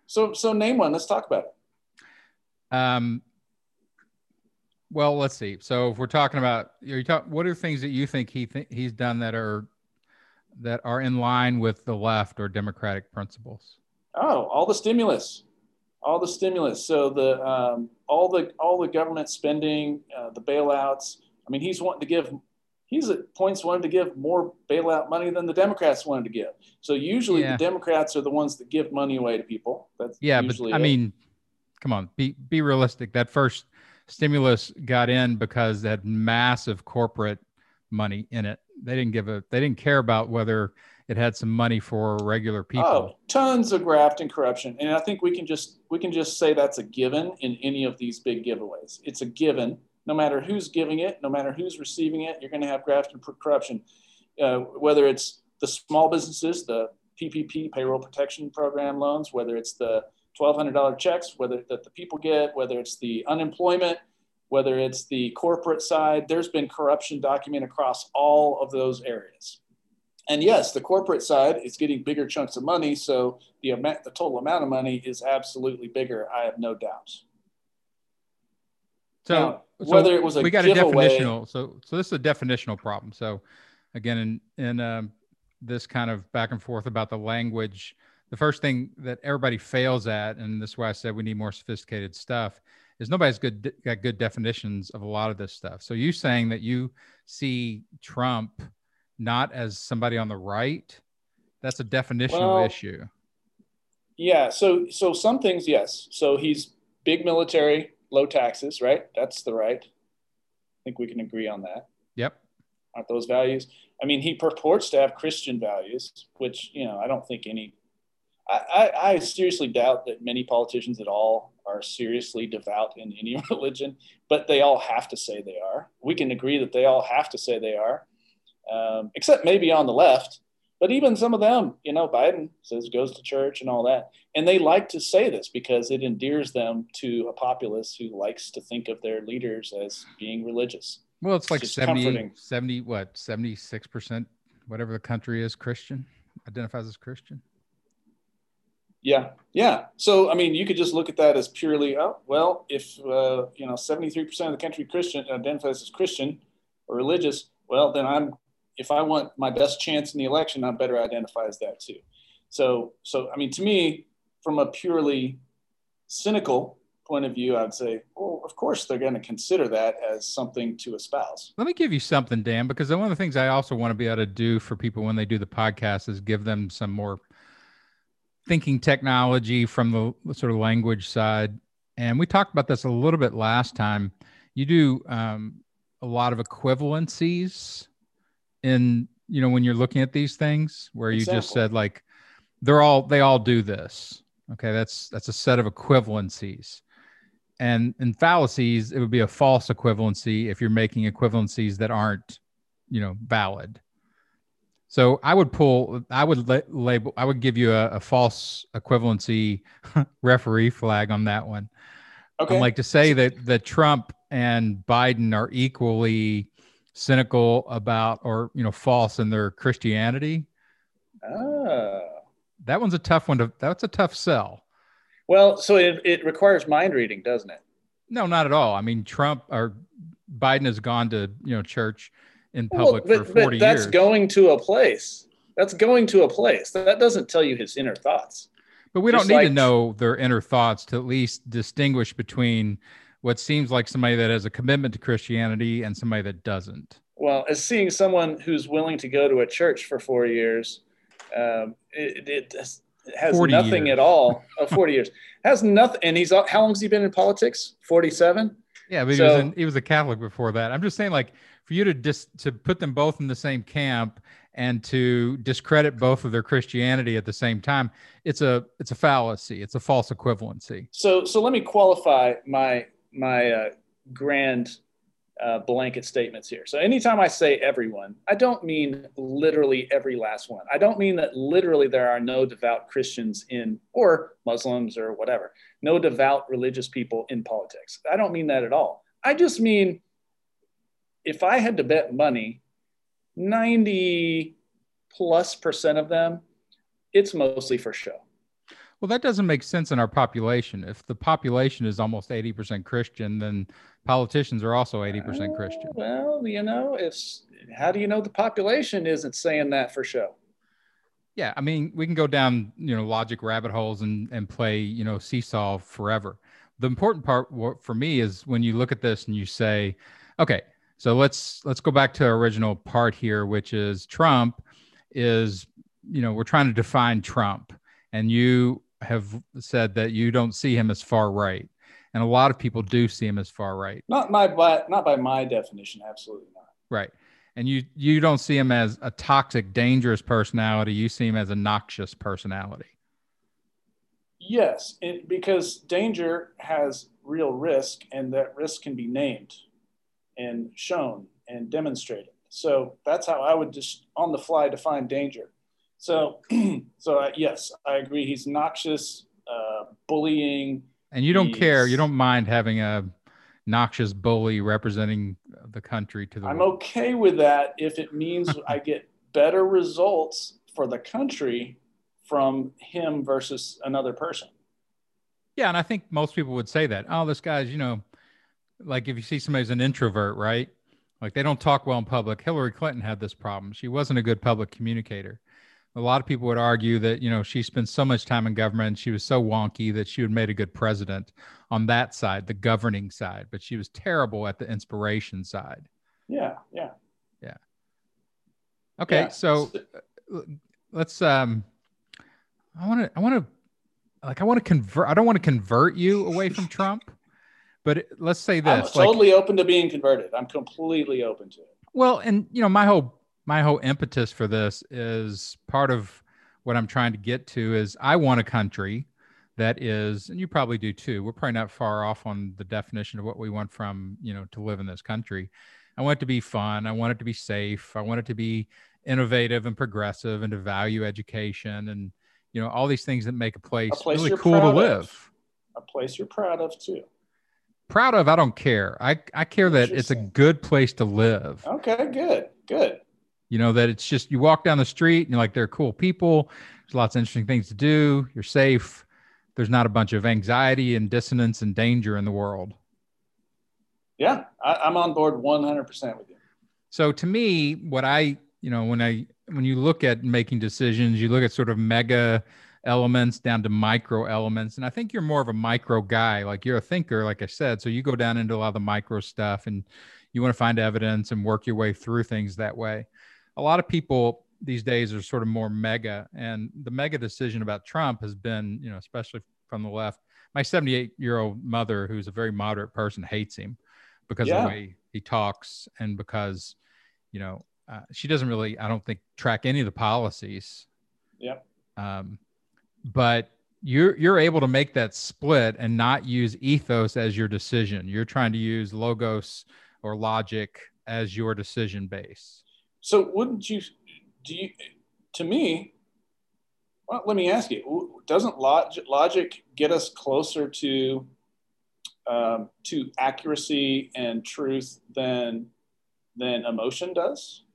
B: So, so name one. Let's talk about it.
A: Um, well, let's see. So if we're talking about, you talk, what are things that you think he th- he's done that are that are in line with the left or democratic principles?
B: Oh, all the stimulus, all the stimulus. So the um, all the all the government spending, uh, the bailouts. I mean, he's wanting to give. He's at points wanted to give more bailout money than the Democrats wanted to give. So usually
A: Yeah.
B: the Democrats are the ones that give money away to people. That's
A: yeah,
B: usually
A: but I
B: it.
A: mean, come on, be be realistic. That first stimulus got in because they had massive corporate money in it. They didn't give a they didn't care about whether it had some money for regular people.
B: Oh, tons of graft and corruption, and I think we can just we can just say that's a given in any of these big giveaways. It's a given. No matter who's giving it, no matter who's receiving it, you're going to have graft and corruption. Uh, whether it's the small businesses, the P P P, payroll protection program loans, whether it's the twelve hundred dollars checks, whether that the people get, whether it's the unemployment, whether it's the corporate side, there's been corruption documented across all of those areas. And yes, the corporate side is getting bigger chunks of money, so the amount, the total amount of money is absolutely bigger. I have no doubt.
A: So,
B: now,
A: so
B: whether it was a
A: we got
B: giveaway,
A: a definitional. So, so this is a definitional problem. So, again, in in um, this kind of back and forth about the language, the first thing that everybody fails at, and this is why I said we need more sophisticated stuff, is nobody's good got good definitions of a lot of this stuff. So, you saying that you see Trump not as somebody on the right, that's a definitional
B: well,
A: issue.
B: Yeah. So, so some things, yes. So he's big military, low taxes, right? That's the right. I think we can agree on that.
A: Yep.
B: Aren't those values? I mean, he purports to have Christian values, which, you know, I don't think any, I, I, I seriously doubt that many politicians at all are seriously devout in any religion, but they all have to say they are. We can agree that they all have to say they are, um, except maybe on the left. But even some of them, you know, Biden says goes to church and all that. And they like to say this because it endears them to a populace who likes to think of their leaders as being religious.
A: Well, it's like
B: It's
A: seventy, seventy, what, seventy-six percent, whatever the country is, Christian, identifies as Christian.
B: Yeah. Yeah. So, I mean, you could just look at that as purely, oh, well, if, uh, you know, seventy-three percent of the country Christian identifies as Christian or religious, well, then I'm, if I want my best chance in the election, I better identify as that too. So, so I mean, to me, from a purely cynical point of view, I'd say, well, of course they're going to consider that as something to espouse.
A: Let me give you something, Dan, because one of the things I also want to be able to do for people when they do the podcast is give them some more thinking technology from the sort of language side. And we talked about this a little bit last time. You do um, a lot of equivalencies in, you know, when you're looking at these things where you
B: Example.
A: just said like, they're all, they all do this. Okay. That's, that's a set of equivalencies. And in fallacies, it would be a false equivalency if you're making equivalencies that aren't, you know, valid. So I would pull, I would la- label, I would give you a, a false equivalency referee flag on that one.
B: Okay.
A: I'm like to say that, that Trump and Biden are equally cynical about, or, you know, false in their Christianity.
B: Ah.
A: That one's a tough one to, that's a tough sell.
B: Well, so it, it requires mind reading, doesn't it?
A: No, not at all. I mean, Trump or Biden has gone to, you know, church in public well, but, for forty
B: but that's
A: years.
B: going to a place. That's going to a place. That doesn't tell you his inner thoughts.
A: But we Just don't need like, to know their inner thoughts to at least distinguish between what seems like somebody that has a commitment to Christianity and somebody that doesn't.
B: Well, as seeing someone who's willing to go to a church for four years, um, it, it, it has nothing
A: years.
B: at all. Oh, forty years has nothing. And he's how long has he been in politics? forty-seven.
A: Yeah, but
B: so,
A: he was in, he was a Catholic before that. I'm just saying, like, for you to dis, to put them both in the same camp and to discredit both of their Christianity at the same time, it's a it's a fallacy. It's a false equivalency.
B: So so let me qualify my my uh, grand uh, blanket statements here. So anytime I say everyone, I don't mean literally every last one. I don't mean that literally there are no devout Christians in, or Muslims or whatever, no devout religious people in politics. I don't mean that at all. I just mean if I had to bet money, ninety plus percent of them, it's mostly for show.
A: Well, that doesn't make sense in our population. If the population is almost eighty percent Christian, then politicians are also eighty percent Christian.
B: Uh, well, you know, it's how do you know the population isn't saying that for show?
A: Yeah, I mean, we can go down, you know, logic rabbit holes and and play, you know, seesaw forever. The important part for me is when you look at this and you say, okay, so let's let's go back to our original part here, which is Trump is, you know, we're trying to define Trump, and you have said that you don't see him as far right, and a lot of people do see him as far right.
B: Not my, by, not by my definition, absolutely not.
A: Right. And you you don't see him as a toxic, dangerous personality. You see him as a noxious personality.
B: Yes, it, because danger has real risk, and that risk can be named and shown and demonstrated. So that's how I would just on the fly define danger. So, so uh, yes, I agree. He's noxious, uh, bullying.
A: And you don't care. You don't mind having a noxious bully representing the country to the
B: I'm
A: world.
B: okay with that if it means I get better results for the country from him versus another person.
A: Yeah, and I think most people would say that. Oh, this guy's, you know, like if you see somebody's an introvert, right? Like they don't talk well in public. Hillary Clinton had this problem. She wasn't a good public communicator. A lot of people would argue that, you know, she spent so much time in government and she was so wonky that she would have made a good president on that side, the governing side, but she was terrible at the inspiration side.
B: Yeah, yeah.
A: Yeah. Okay, yeah. So uh, let's um I want to I want to like I want to convert I don't want to convert you away from Trump, but it, let's say this.
B: I'm totally
A: like,
B: open to being converted. I'm completely open to it.
A: Well, and you know, my whole my whole impetus for this is part of what I'm trying to get to is I want a country that is, and you probably do too. We're probably not far off on the definition of what we want from, you know, to live in this country. I want it to be fun. I want it to be safe. I want it to be innovative and progressive and to value education and, you know, all these things that make a place,
B: a place
A: really cool to live.
B: Of. A place you're proud of too.
A: Proud of, I don't care. I, I care that it's a good place to live.
B: Okay, good, good.
A: You know, that it's just, you walk down the street and you're like, they're cool people. There's lots of interesting things to do. You're safe. There's not a bunch of anxiety and dissonance and danger in the world.
B: Yeah, I, I'm on board one hundred percent with you.
A: So to me, what I, you know, when I, when you look at making decisions, you look at sort of mega elements down to micro elements. And I think you're more of a micro guy. Like you're a thinker, like I said. So you go down into a lot of the micro stuff and you want to find evidence and work your way through things that way. A lot of people these days are sort of more mega, and the mega decision about Trump has been, you know, especially from the left. My seventy-eight year old mother, who's a very moderate person, hates him because yeah. of the way he talks and because, you know, uh, she doesn't really, I don't think, track any of the policies.
B: Yeah.
A: Um, but you're, you're able to make that split and not use ethos as your decision. You're trying to use logos or logic as your decision base.
B: So wouldn't you, do you, to me, well, let me ask you, doesn't logic, logic get us closer to, um, to accuracy and truth than, than emotion does?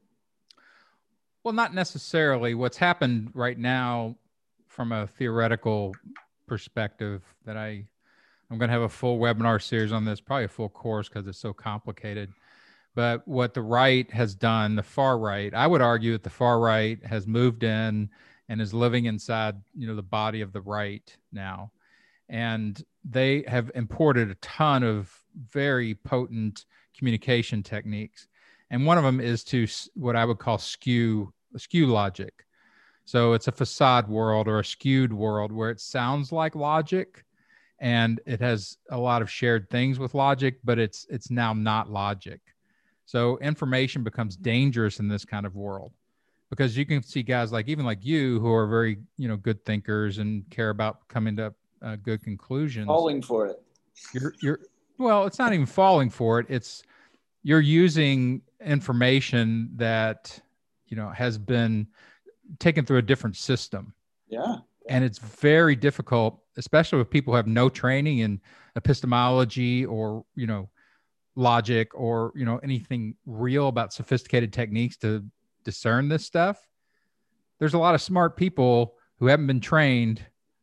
A: Well, not necessarily. What's happened right now from a theoretical perspective that I, I'm going to have a full webinar series on this, probably a full course because it's so complicated. But what the right has done, the far right, I would argue that the far right has moved in and is living inside, you know, the body of the right now. And they have imported a ton of very potent communication techniques. And one of them is to what I would call skew, skew logic. So it's a facade world or a skewed world where it sounds like logic and it has a lot of shared things with logic, but it's it's now not logic. So information becomes dangerous in this kind of world because you can see guys like even like you who are very, you know, good thinkers and care about coming to uh, good conclusions.
B: Falling for it.
A: You're you're well, it's not even falling for it. It's you're using information that, you know, has been taken through a different system.
B: Yeah.
A: And it's very difficult, especially with people who have no training in epistemology or, you know, logic or, you know, anything real about sophisticated techniques to discern this stuff. There's a lot of smart people who haven't been trained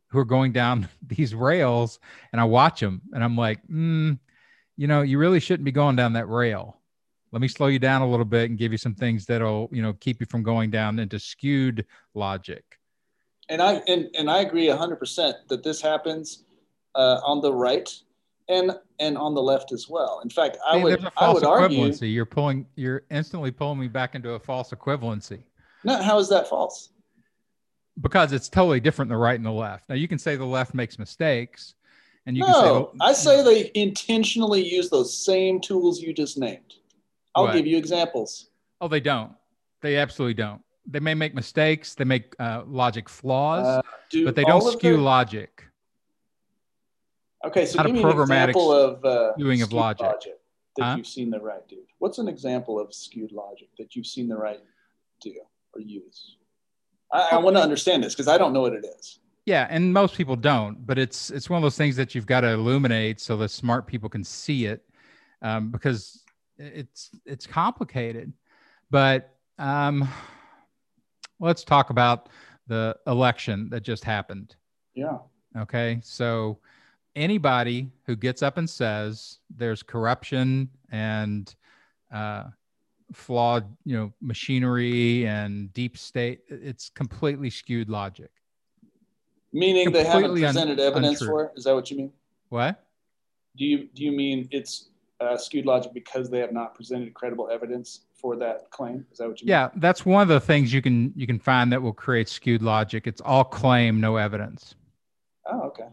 A: who are going down these rails, and I watch them and I'm like, mm, you know, you really shouldn't be going down that rail. Let me slow you down a little bit and give you some things that'll, you know, keep you from going down into skewed logic.
B: And I and, and I agree one hundred percent that this happens uh, on the right and and on the left as well. In fact, I
A: See,
B: would
A: there's a
B: I
A: false
B: would argue.
A: equivalency. You're pulling, you're instantly pulling me back into a false equivalency.
B: No, how is that false?
A: Because it's totally different than the right and the left. Now you can say the left makes mistakes, and you
B: no,
A: can say, well,
B: I say they intentionally use those same tools you just named. I'll
A: what?
B: give you examples.
A: Oh, they don't. They absolutely don't. They may make mistakes. They make uh, logic flaws, uh, but they don't skew their... logic.
B: Okay, so give me an example of uh,
A: skewing of logic.
B: logic that
A: huh?
B: you've seen the right do. What's an example of skewed logic that you've seen the right do or use? I, I want to understand this because I don't know what it is.
A: Yeah, and most people don't, but it's it's one of those things that you've got to illuminate so the smart people can see it, um, because it's it's complicated. But um, let's talk about the election that just happened.
B: Yeah.
A: Okay, so anybody who gets up and says there's corruption and uh, flawed, you know, machinery and deep state, it's completely skewed logic.
B: Meaning completely they haven't presented
A: un-
B: evidence
A: untrue.
B: for it? Is that what you mean?
A: What?
B: Do you do you mean it's uh, skewed logic because they have not presented credible evidence for that claim? Is that what you mean?
A: Yeah, that's one of the things you can you can find that will create skewed logic. It's all claim, no evidence.
B: Oh, okay.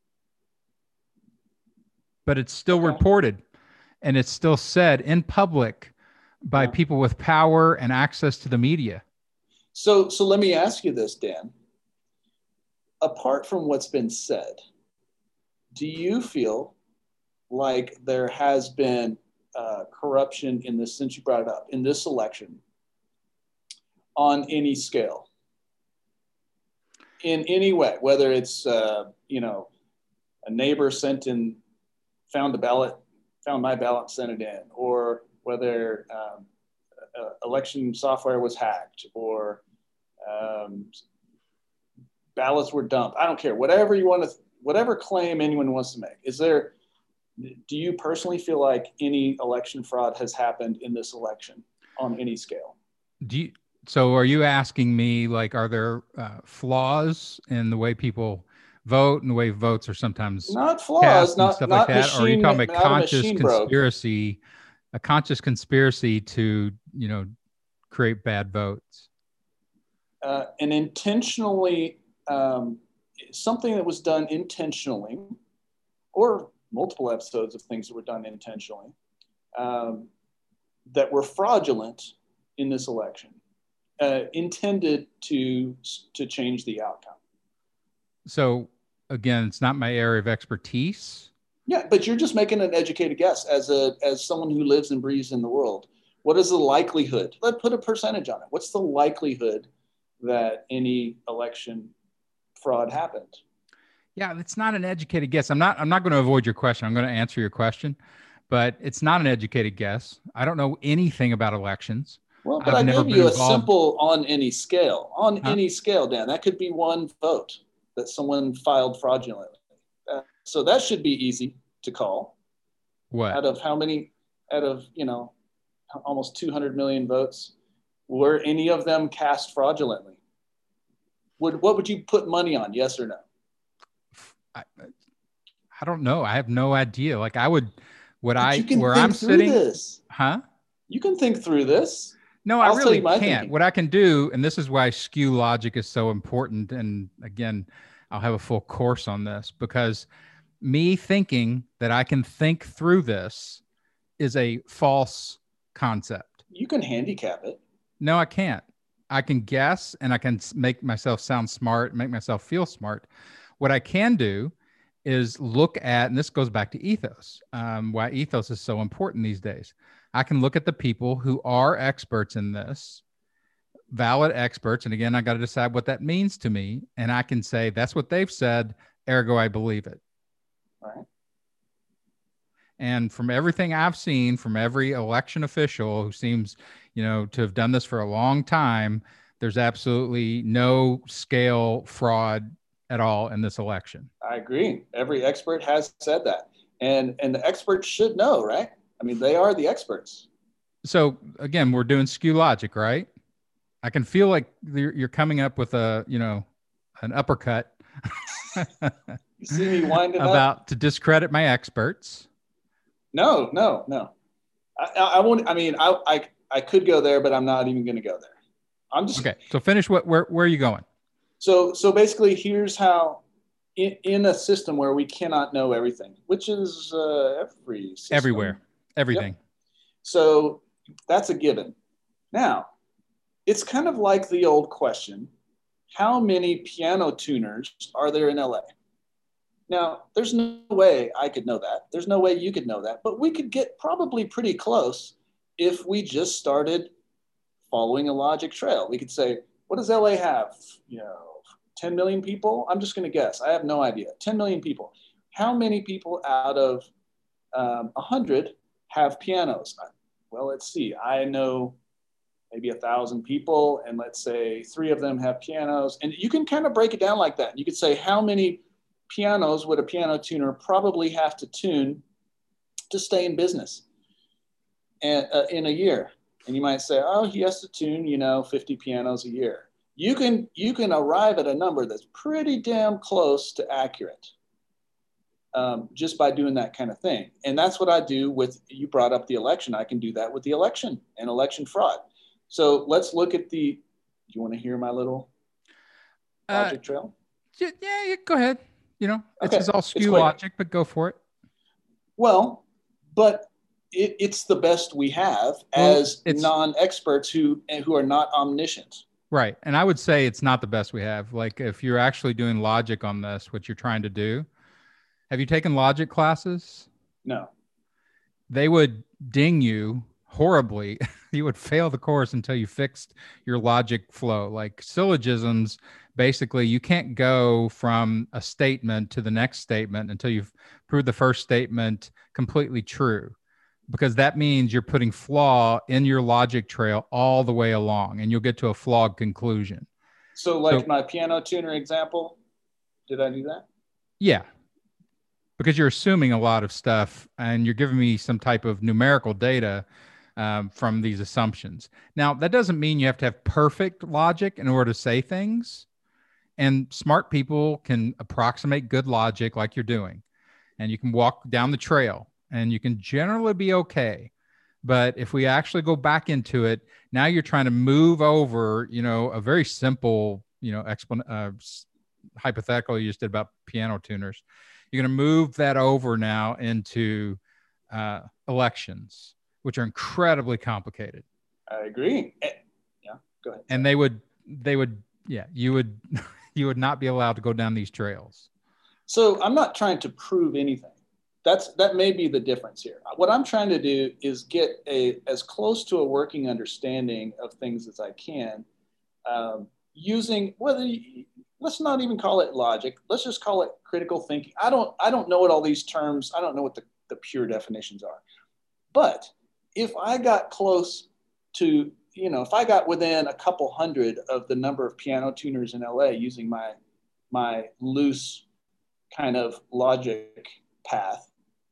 A: But it's still
B: okay.
A: reported, and it's still said in public by
B: yeah.
A: people with power and access to the media.
B: So, so let me ask you this, Dan. Apart from what's been said, do you feel like there has been uh, corruption in this, since you brought it up, in this election on any scale? In any way, whether it's, uh, you know, a neighbor sent in, found the ballot, found my ballot, sent it in, or whether um, uh, election software was hacked, or um, ballots were dumped. I don't care. Whatever you want to, whatever claim anyone wants to make. Is there, do you personally feel like any election fraud has happened in this election on any scale?
A: Do you, so are you asking me, like, are there uh, flaws in the way people vote and the way votes are sometimes
B: not flaws, not,
A: stuff
B: not
A: like that?
B: machine,
A: or are you talking about conscious
B: conspiracy,
A: broke. a conscious conspiracy to, you know, create bad votes?
B: Uh, and intentionally, um, something that was done intentionally, or multiple episodes of things that were done intentionally, um, that were fraudulent in this election, uh, intended to to change the outcome.
A: So again, it's not my area of expertise.
B: Yeah, but you're just making an educated guess as a as someone who lives and breathes in the world. What is the likelihood? Let's put a percentage on it. What's the likelihood that any election fraud happened?
A: Yeah, it's not an educated guess. I'm not I'm not going to avoid your question. I'm going to answer your question, but it's not an educated guess. I don't know anything about elections.
B: Well, but
A: I've
B: I
A: never
B: gave you a
A: involved...
B: simple on any scale. On
A: huh?
B: any scale, Dan, that could be one vote that someone filed fraudulently. Uh, so that should be easy to call.
A: What?
B: Out of how many, out of, you know, almost two hundred million votes, were any of them cast fraudulently? Would, what would you put money on, yes or no?
A: I, I don't know. I have no idea. Like I would, would
B: but
A: I,
B: you can
A: where
B: think
A: I'm
B: through
A: sitting,
B: this.
A: huh?
B: You can think through this.
A: No,
B: I'll
A: I really
B: tell you my
A: can't.
B: thinking.
A: What I can do, and this is why skew logic is so important. And again, I'll have a full course on this, because me thinking that I can think through this is a false concept.
B: You can handicap it.
A: No, I can't. I can guess and I can make myself sound smart, make myself feel smart. What I can do is look at, and this goes back to ethos, um, why ethos is so important these days. I can look at the people who are experts in this, valid experts. And again, I got to decide what that means to me. And I can say, that's what they've said, ergo I believe it.
B: All right.
A: And from everything I've seen from every election official who seems, you know, to have done this for a long time, there's absolutely no scale fraud at all in this election.
B: I agree. Every expert has said that. And and the experts should know, right? I mean, they are the experts.
A: So again, we're doing skew logic, right? I can feel like you're, you're coming up with a, you know, an uppercut.
B: You see me winding
A: about
B: up?
A: To discredit my experts.
B: No, no, no. I, I, I won't. I mean, I, I I could go there, but I'm not even going to go there. I'm just
A: okay. So finish. What? Where? Where are you going?
B: So so basically, here's how. In, in a system where we cannot know everything, which is uh, every system.
A: Everywhere, everything.
B: Yep. So that's a given. Now, it's kind of like the old question: how many piano tuners are there in L A? Now, there's no way I could know that. There's no way you could know that, but we could get probably pretty close if we just started following a logic trail. We could say, what does L A have? You know, ten million people? I'm just going to guess. I have no idea. ten million people. How many people out of um, one hundred have pianos? Well, let's see. I know maybe a thousand people, and let's say three of them have pianos. And you can kind of break it down like that. You could say, how many pianos would a piano tuner probably have to tune to stay in business and, uh, in a year? And you might say, oh, he has to tune, you know, fifty pianos a year. You can you can arrive at a number that's pretty damn close to accurate um, just by doing that kind of thing. And that's what I do with, you brought up the election. I can do that with the election and election fraud. So let's look at the, do you want to hear my little logic uh, trail?
A: Yeah, yeah, go ahead. You know,
B: okay.
A: It's all skew logic, but go for it.
B: Well, but it, it's the best we have well, as non-experts who who are not omniscient.
A: Right. And I would say it's not the best we have. Like if you're actually doing logic on this, what you're trying to do, have you taken logic classes?
B: No.
A: They would ding you horribly. You would fail the course until you fixed your logic flow. Like syllogisms, basically you can't go from a statement to the next statement until you've proved the first statement completely true. Because that means you're putting flaw in your logic trail all the way along, and you'll get to a flawed conclusion.
B: So like so, my piano tuner example, did I do that?
A: Yeah. Because you're assuming a lot of stuff, and you're giving me some type of numerical data um, from these assumptions. Now, that doesn't mean you have to have perfect logic in order to say things. And smart people can approximate good logic like you're doing. And you can walk down the trail. And you can generally be okay. But if we actually go back into it, now you're trying to move over, you know, a very simple, you know, explan- uh, hypothetical you just did about piano tuners. You're going to move that over now into uh, elections, which are incredibly complicated.
B: I agree. Yeah, go ahead.
A: And they would, they would, yeah, you would, you would not be allowed to go down these trails.
B: So I'm not trying to prove anything. That's that may be the difference here. What I'm trying to do is get a as close to a working understanding of things as I can, um, using whether you, let's not even call it logic. Let's just call it critical thinking. I don't I don't know what all these terms. I don't know what the, the pure definitions are. But if I got close to, you know, if I got within a couple hundred of the number of piano tuners in L A using my my loose kind of logic path.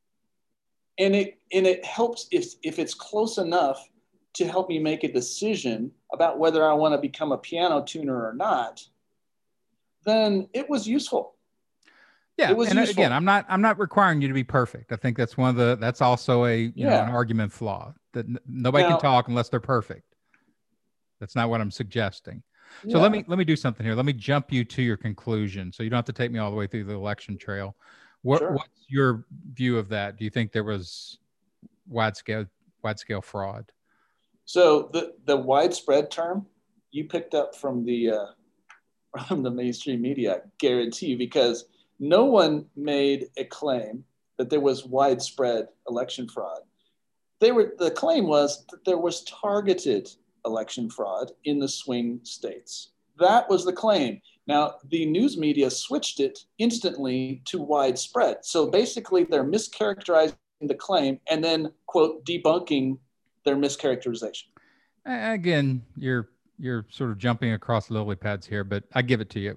B: And it and it helps if if it's close enough to help me make a decision about whether I want to become a piano tuner or not, then it was useful.
A: Yeah, it was and useful. Again, I'm not I'm not requiring you to be perfect. I think that's one of the that's also a you yeah. know an argument flaw that n- nobody now, can talk unless they're perfect. That's not what I'm suggesting. So yeah. let me let me do something here. Let me jump you to your conclusion, so you don't have to take me all the way through the election trail. What,
B: sure.
A: What's your view of that? Do you think there was wide scale, wide scale fraud?
B: So the, the widespread term you picked up from the uh, from the mainstream media, I guarantee, because no one made a claim that there was widespread election fraud. They were the claim was that there was targeted election fraud in the swing states. That was the claim. Now, the news media switched it instantly to widespread. So basically, they're mischaracterizing the claim and then, quote, debunking their mischaracterization.
A: Again, you're you're sort of jumping across lily pads here, but I give it to you.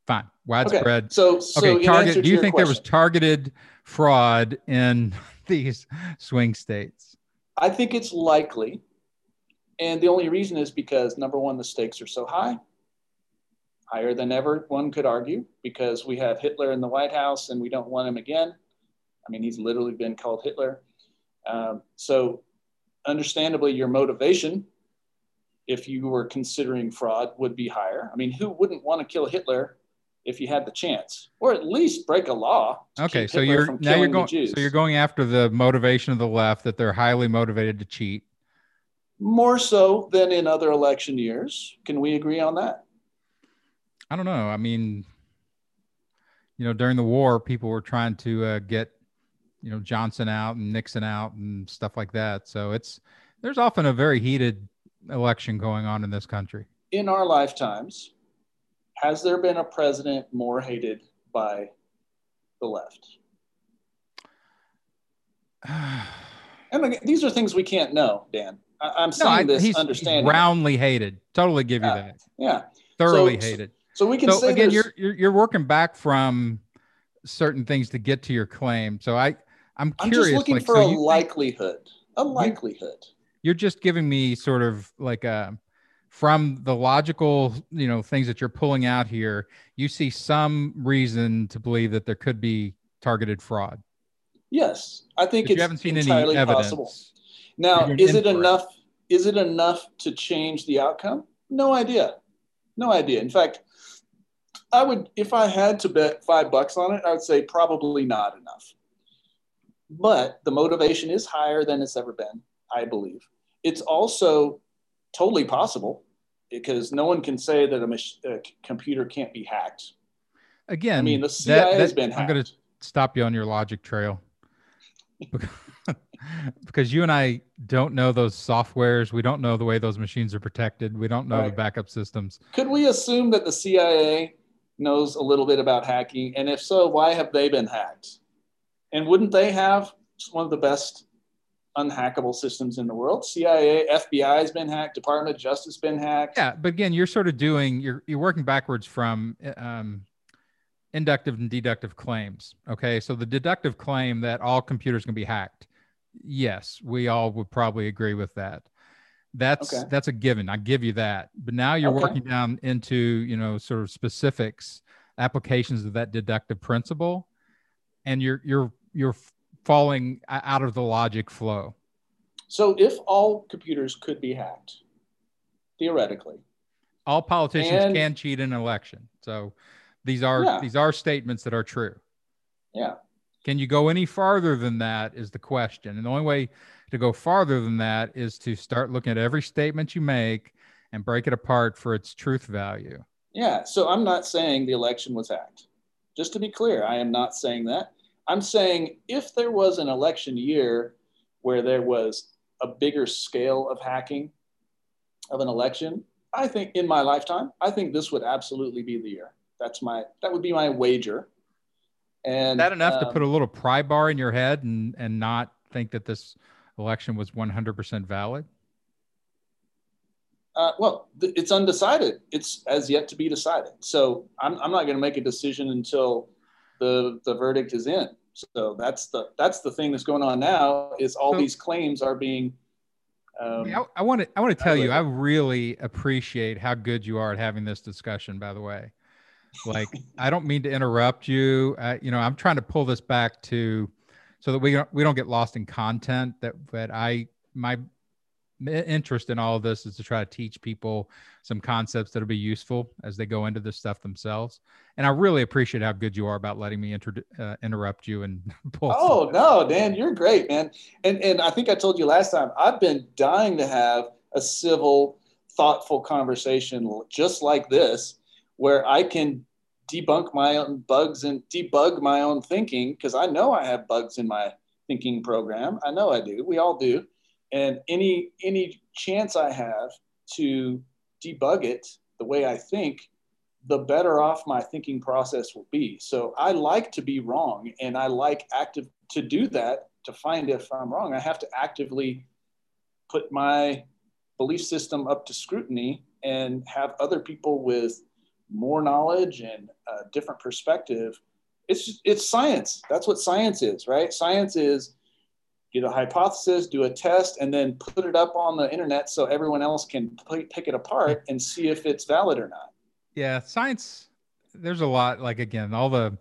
A: Fine.
B: Okay.
A: Widespread.
B: So, so
A: Okay.
B: in answer
A: Target.
B: to
A: Do you
B: your
A: think there was
B: question,
A: targeted fraud in these swing states?
B: I think it's likely. And the only reason is because, number one, the stakes are so high, higher than ever, one could argue, because we have Hitler in the White House and we don't want him again. I mean, he's literally been called Hitler. Um, so understandably, your motivation, if you were considering fraud, would be higher. I mean, who wouldn't want to kill Hitler if you had the chance, or at least break a law to
A: Okay,
B: keep
A: so
B: Hitler
A: you're
B: from
A: now you're
B: killing the
A: going so you're
B: Jews?
A: going after the motivation of the left, that they're highly motivated to cheat.
B: More so than in other election years. Can we agree on that?
A: I don't know. I mean, you know, during the war, people were trying to uh, get, you know, Johnson out and Nixon out and stuff like that. So it's there's often a very heated election going on in this country.
B: In our lifetimes, has there been a president more hated by the left? And again, these are things we can't know, Dan. I, I'm
A: No,
B: saying
A: I,
B: this
A: he's he's
B: understanding.
A: roundly hated. Totally give you
B: Yeah,
A: that.
B: yeah.
A: Thoroughly
B: So, so,
A: hated.
B: so we can
A: So
B: say
A: again,
B: there's.
A: you're you're you're working back from certain things to get to your claim. So I I'm
B: I'm just
A: curious.
B: looking
A: Like,
B: for
A: so
B: a
A: you think
B: likelihood. A
A: you
B: likelihood.
A: you're just giving me sort of like a from the logical, you know, things that you're pulling out here, you see some reason to believe that there could be targeted fraud,
B: Yes, I think
A: but you
B: it's
A: haven't seen any
B: entirely possible.
A: evidence. You're
B: Now,
A: doing
B: is it
A: inference.
B: enough? Is it enough to change the outcome? No idea. No idea. In fact, I would, if I had to bet five bucks on it, I would say probably not enough. But the motivation is higher than it's ever been, I believe. It's also totally possible because no one can say that a, mach- a computer can't be hacked. I mean,
A: Again,
B: the
A: that
B: C I A has
A: that
B: been
A: I'm going to
B: hacked.
A: stop you on your logic trail because you and I don't know those softwares. We don't know the way those machines are protected. We don't
B: All
A: know the
B: right.
A: backup systems.
B: Could we assume that the C I A knows a little bit about hacking? And if so, why have they been hacked? And wouldn't they have one of the best unhackable systems in the world? C I A, F B I has been hacked, Department of Justice been hacked.
A: Yeah, but again, you're sort of doing you're you're working backwards from um, inductive and deductive claims. Okay, so the deductive claim that all computers can be hacked, yes, we all would probably agree with that. That's
B: Okay.
A: that's a given. I give you that. But now you're
B: Okay.
A: working down into, you know, sort of specifics, applications of that deductive principle, and you're you're you're falling out of the logic flow.
B: So if all computers could be hacked, theoretically,
A: All politicians
B: and
A: can cheat in an election. So these are
B: yeah,
A: these are statements that are true.
B: yeah.
A: Can you go any farther than that is the question. And the only way to go farther than that is to start looking at every statement you make and break it apart for its truth value.
B: Yeah. So I'm not saying the election was hacked. Just to be clear, I am not saying that. I'm saying if there was an election year where there was a bigger scale of hacking of an election, I think in my lifetime, I think this would absolutely be the year. That's my that would be my wager.
A: Is
B: And
A: that enough to put a
B: um,
A: little pry bar in your head and and not think that this election was one hundred percent valid?
B: uh, well, th- it's undecided. It's as yet to be decided. So I'm, I'm not going to make a decision until the the verdict is in. So that's the that's the thing that's going on now is all
A: So
B: these claims are being um,
A: I want to I want to tell you, I
B: evaluated.
A: really appreciate how good you are at having this discussion, by the way. Like, I don't mean to interrupt you. Uh, you know, I'm trying to pull this back to so that we don't we don't get lost in content. That that I my interest in all of this is to try to teach people some concepts that'll be useful as they go into this stuff themselves. And I really appreciate how good you are about letting me inter- uh, interrupt you and pull stuff.
B: Oh no, Dan, you're great, man. And and I think I told you last time, I've been dying to have a civil, thoughtful conversation just like this, where I can debunk my own bugs and debug my own thinking, because I know I have bugs in my thinking program. I know I do. We all do. And any any chance I have to debug it the way I think, the better off my thinking process will be. So I like to be wrong, and I like active to do that to find if I'm wrong. I have to actively put my belief system up to scrutiny and have other people with more knowledge and a different perspective. It's it's science. That's what science is, right? Science is get a hypothesis, do a test, and then put it up on the internet so everyone else can p- pick it apart and see if it's valid or not.
A: Yeah, science. There's a lot. Like again, all the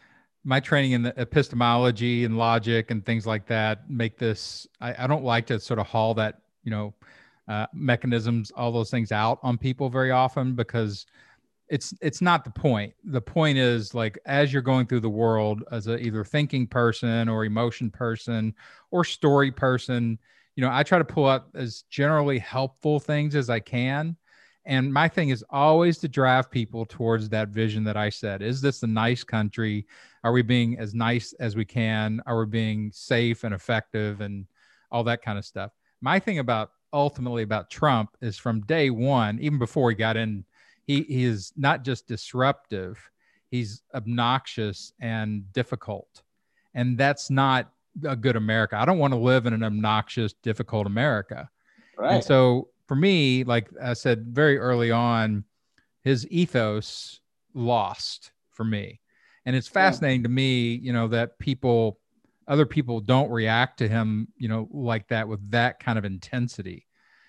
A: my training in the epistemology and logic and things like that make this. I, I don't like to sort of haul that you know uh, mechanisms, all those things out on people very often because it's it's not the point. The point is like as you're going through the world as a either thinking person or emotion person or story person, you know, I try to pull out as generally helpful things as I can. And my thing is always to drive people towards that vision that I said. Is this a nice country? Are we being as nice as we can? Are we being safe and effective and all that kind of stuff? My thing about ultimately about Trump is from day one, even before he got in, he, he is not just disruptive, he's obnoxious and difficult. And that's not a good America. I don't want to live in an obnoxious, difficult America.
B: Right.
A: And so for me, like I said very early on, his ethos lost for me. And it's fascinating yeah. to me, you know, that people, other people don't react to him, you know, like that with that kind of intensity.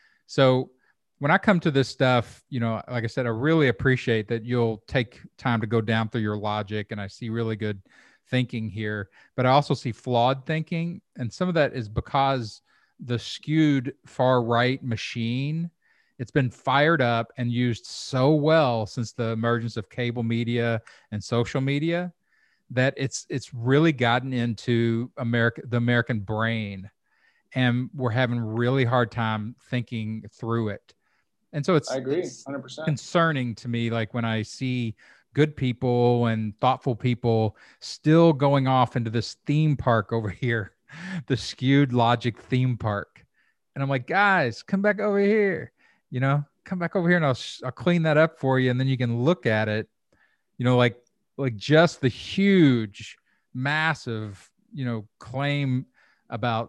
A: So when I come to this stuff, you know, like I said, I really appreciate that you'll take time to go down through your logic. And I see really good thinking here, but I also see flawed thinking. And some of that is because the skewed far right machine, it's been fired up and used so well since the emergence of cable media and social media that it's it's really gotten into America, the American brain, and we're having really hard time thinking through it. And so it's,
B: I agree,
A: it's
B: one hundred percent
A: concerning to me, like when I see good people and thoughtful people still going off into this theme park over here, the skewed logic theme park. And I'm like, guys, come back over here, you know, come back over here and I'll, I'll clean that up for you. And then you can look at it, you know, like, like just the huge, massive, you know, claim about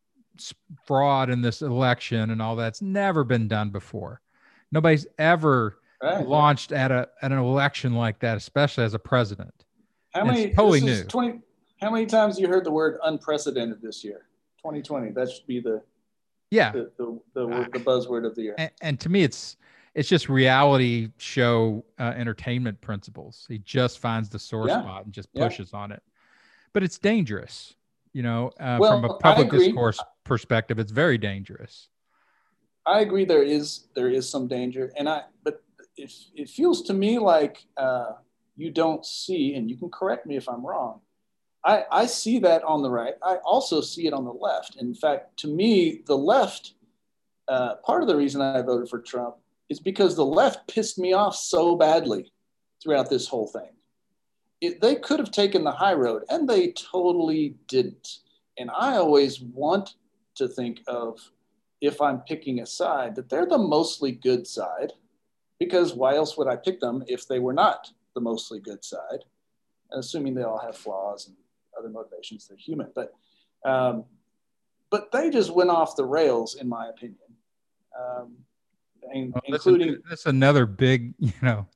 A: fraud in this election and all that's never been done before. Nobody's ever right. launched at a at an election like that, especially as a president.
B: How many? It's totally new. twenty How many times you heard the word unprecedented this year? twenty twenty. That should be the
A: yeah
B: the the, the, uh, the buzzword of the year.
A: And, and to me, it's it's just reality show uh, entertainment principles. He just finds the sore yeah. spot and just pushes yeah. on it. But it's dangerous, you know, uh, well, from a public discourse perspective. It's very dangerous.
B: I agree. There is there is some danger, and I but it it feels to me like uh, you don't see, and you can correct me if I'm wrong. I, I see that on the right. I also see it on the left. In fact, to me, the left, uh, part of the reason I voted for Trump is because the left pissed me off so badly throughout this whole thing. It, they could have taken the high road, and they totally didn't. And I always want to think of, if I'm picking a side, that they're the mostly good side, because why else would I pick them if they were not the mostly good side? Assuming they all have flaws and other motivations, they're human. But um, but they just went off the rails, in my opinion. Um, and,
A: well,
B: including
A: that's, a, that's another big, you know,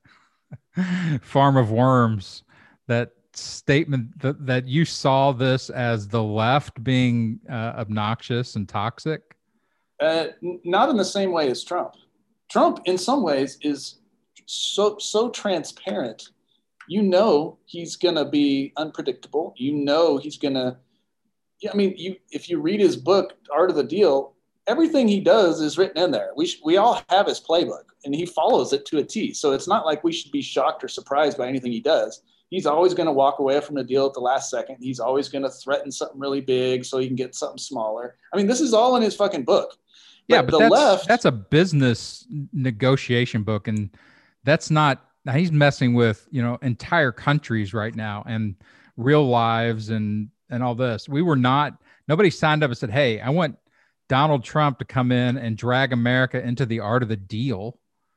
A: farm of worms. That statement that, that you saw this as the left being uh, obnoxious and toxic.
B: Uh, n- not in the same way as Trump. Trump, in some ways, is so so transparent. You know he's going to be unpredictable. You know he's going to, yeah, I mean, you if you read his book, Art of the Deal, everything he does is written in there. We sh- we all have his playbook, and he follows it to a T. So it's not like we should be shocked or surprised by anything he does. He's always going to walk away from the deal at the last second. He's always going to threaten something really big so he can get something smaller. I mean, this is all in his fucking book.
A: But yeah, but the that's, left, that's a business negotiation book, and that's not. Now he's messing with, you know, entire countries right now and real lives and, and all this. We were not, nobody signed up and said, hey, I want Donald Trump to come in and drag America into the art of the deal.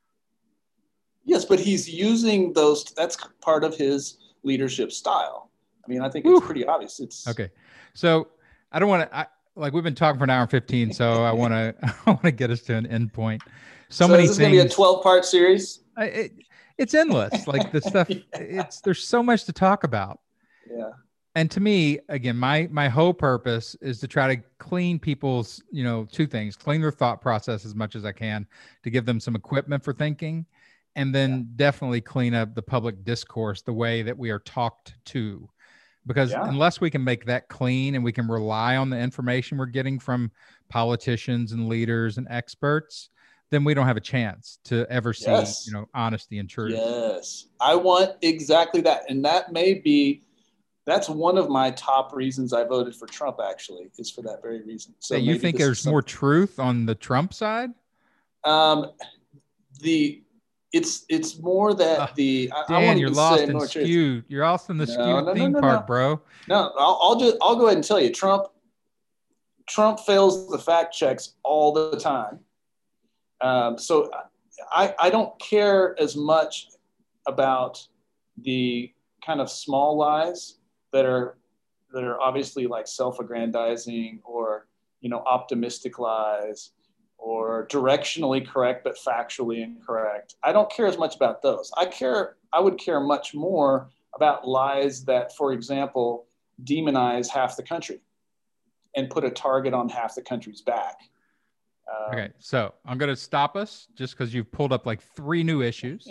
B: Yes, but he's using those, that's part of his leadership style. I mean, I think it's Whew. pretty obvious. It's
A: okay. So I don't want to, like we've been talking for an hour and fifteen. So I want to, I want to get us to an end point. So,
B: so
A: many
B: is this
A: things.
B: going to be a twelve part series?
A: I, it, it's endless. Like the stuff,
B: Yeah.
A: it's there's so much to talk about.
B: Yeah.
A: And to me, again, my my whole purpose is to try to clean people's, you know, two things: clean their thought process as much as I can to give them some equipment for thinking, and then
B: Yeah.
A: definitely clean up the public discourse, the way that we are talked to. Because
B: Yeah.
A: unless we can make that clean and we can rely on the information we're getting from politicians and leaders and experts, then we don't have a chance to ever see, you
B: Yes.
A: know, honesty and truth.
B: Yes. I want exactly that. And that may be, that's one of my top reasons I voted for Trump, actually, is for that very reason. So
A: That you
B: maybe
A: think
B: this is
A: there's more
B: something.
A: truth on the Trump side?
B: Um, the, it's, it's more
A: Uh,
B: that the, I, I
A: Dan,
B: won't
A: you're
B: even say
A: lost and
B: more truth.
A: skewed. You're lost in the
B: No,
A: skewed
B: no, no,
A: theme
B: no,
A: part,
B: no.
A: bro.
B: No, I'll, I'll just, I'll go ahead and tell you, Trump, Trump fails the fact checks all the time. Um, so I, I don't care as much about the kind of small lies that are that are obviously like self-aggrandizing or, you know, optimistic lies or directionally correct but factually incorrect. I don't care as much about those. I care I would care much more about lies that, for example, demonize half the country and put a target on half the country's back. Um,
A: Okay, so I'm going to stop us just because you've pulled up like three new issues.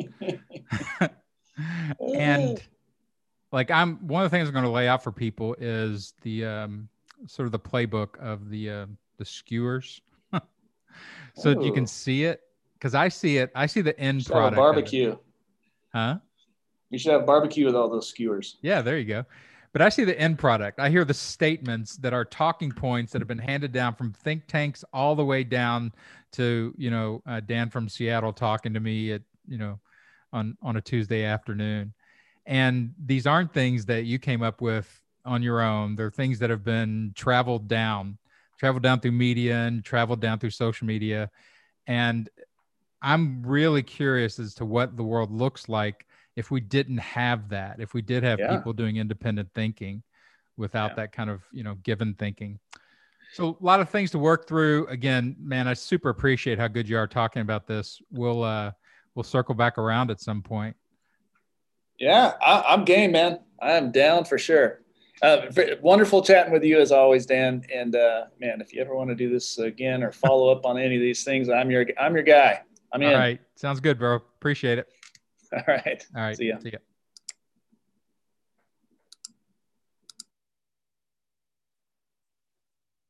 A: And like I'm one of the things I'm going to lay out for people is the um, sort of the playbook of the uh, the skewers, so that you can
B: Ooh,
A: see it, because I see it. I see the
B: you
A: end
B: should have a
A: product of it.
B: barbecue.
A: Huh?
B: You should have barbecue with all those skewers.
A: Yeah, there you go. But I see the end product. I hear the statements that are talking points that have been handed down from think tanks all the way down to, you know, uh, Dan from Seattle talking to me at, you know, on on a Tuesday afternoon. And these aren't things that you came up with on your own. They're things that have been traveled down, traveled down through media and traveled down through social media. And I'm really curious as to what the world looks like if we didn't have that, if we did have
B: Yeah.
A: people doing independent thinking without
B: Yeah.
A: that kind of, you know, given thinking. So a lot of things to work through. Again, man, I super appreciate how good you are talking about this. We'll uh we'll circle back around at some point.
B: Yeah, I, I'm game, man. I am down for sure. Uh, wonderful chatting with you as always, Dan. And uh, man, if you ever want to do this again or follow up on any of these things, I'm your I'm your guy. I'm
A: All
B: in.
A: right. Sounds good, bro. Appreciate it.
B: All right.
A: All right.
B: See ya.
A: See ya.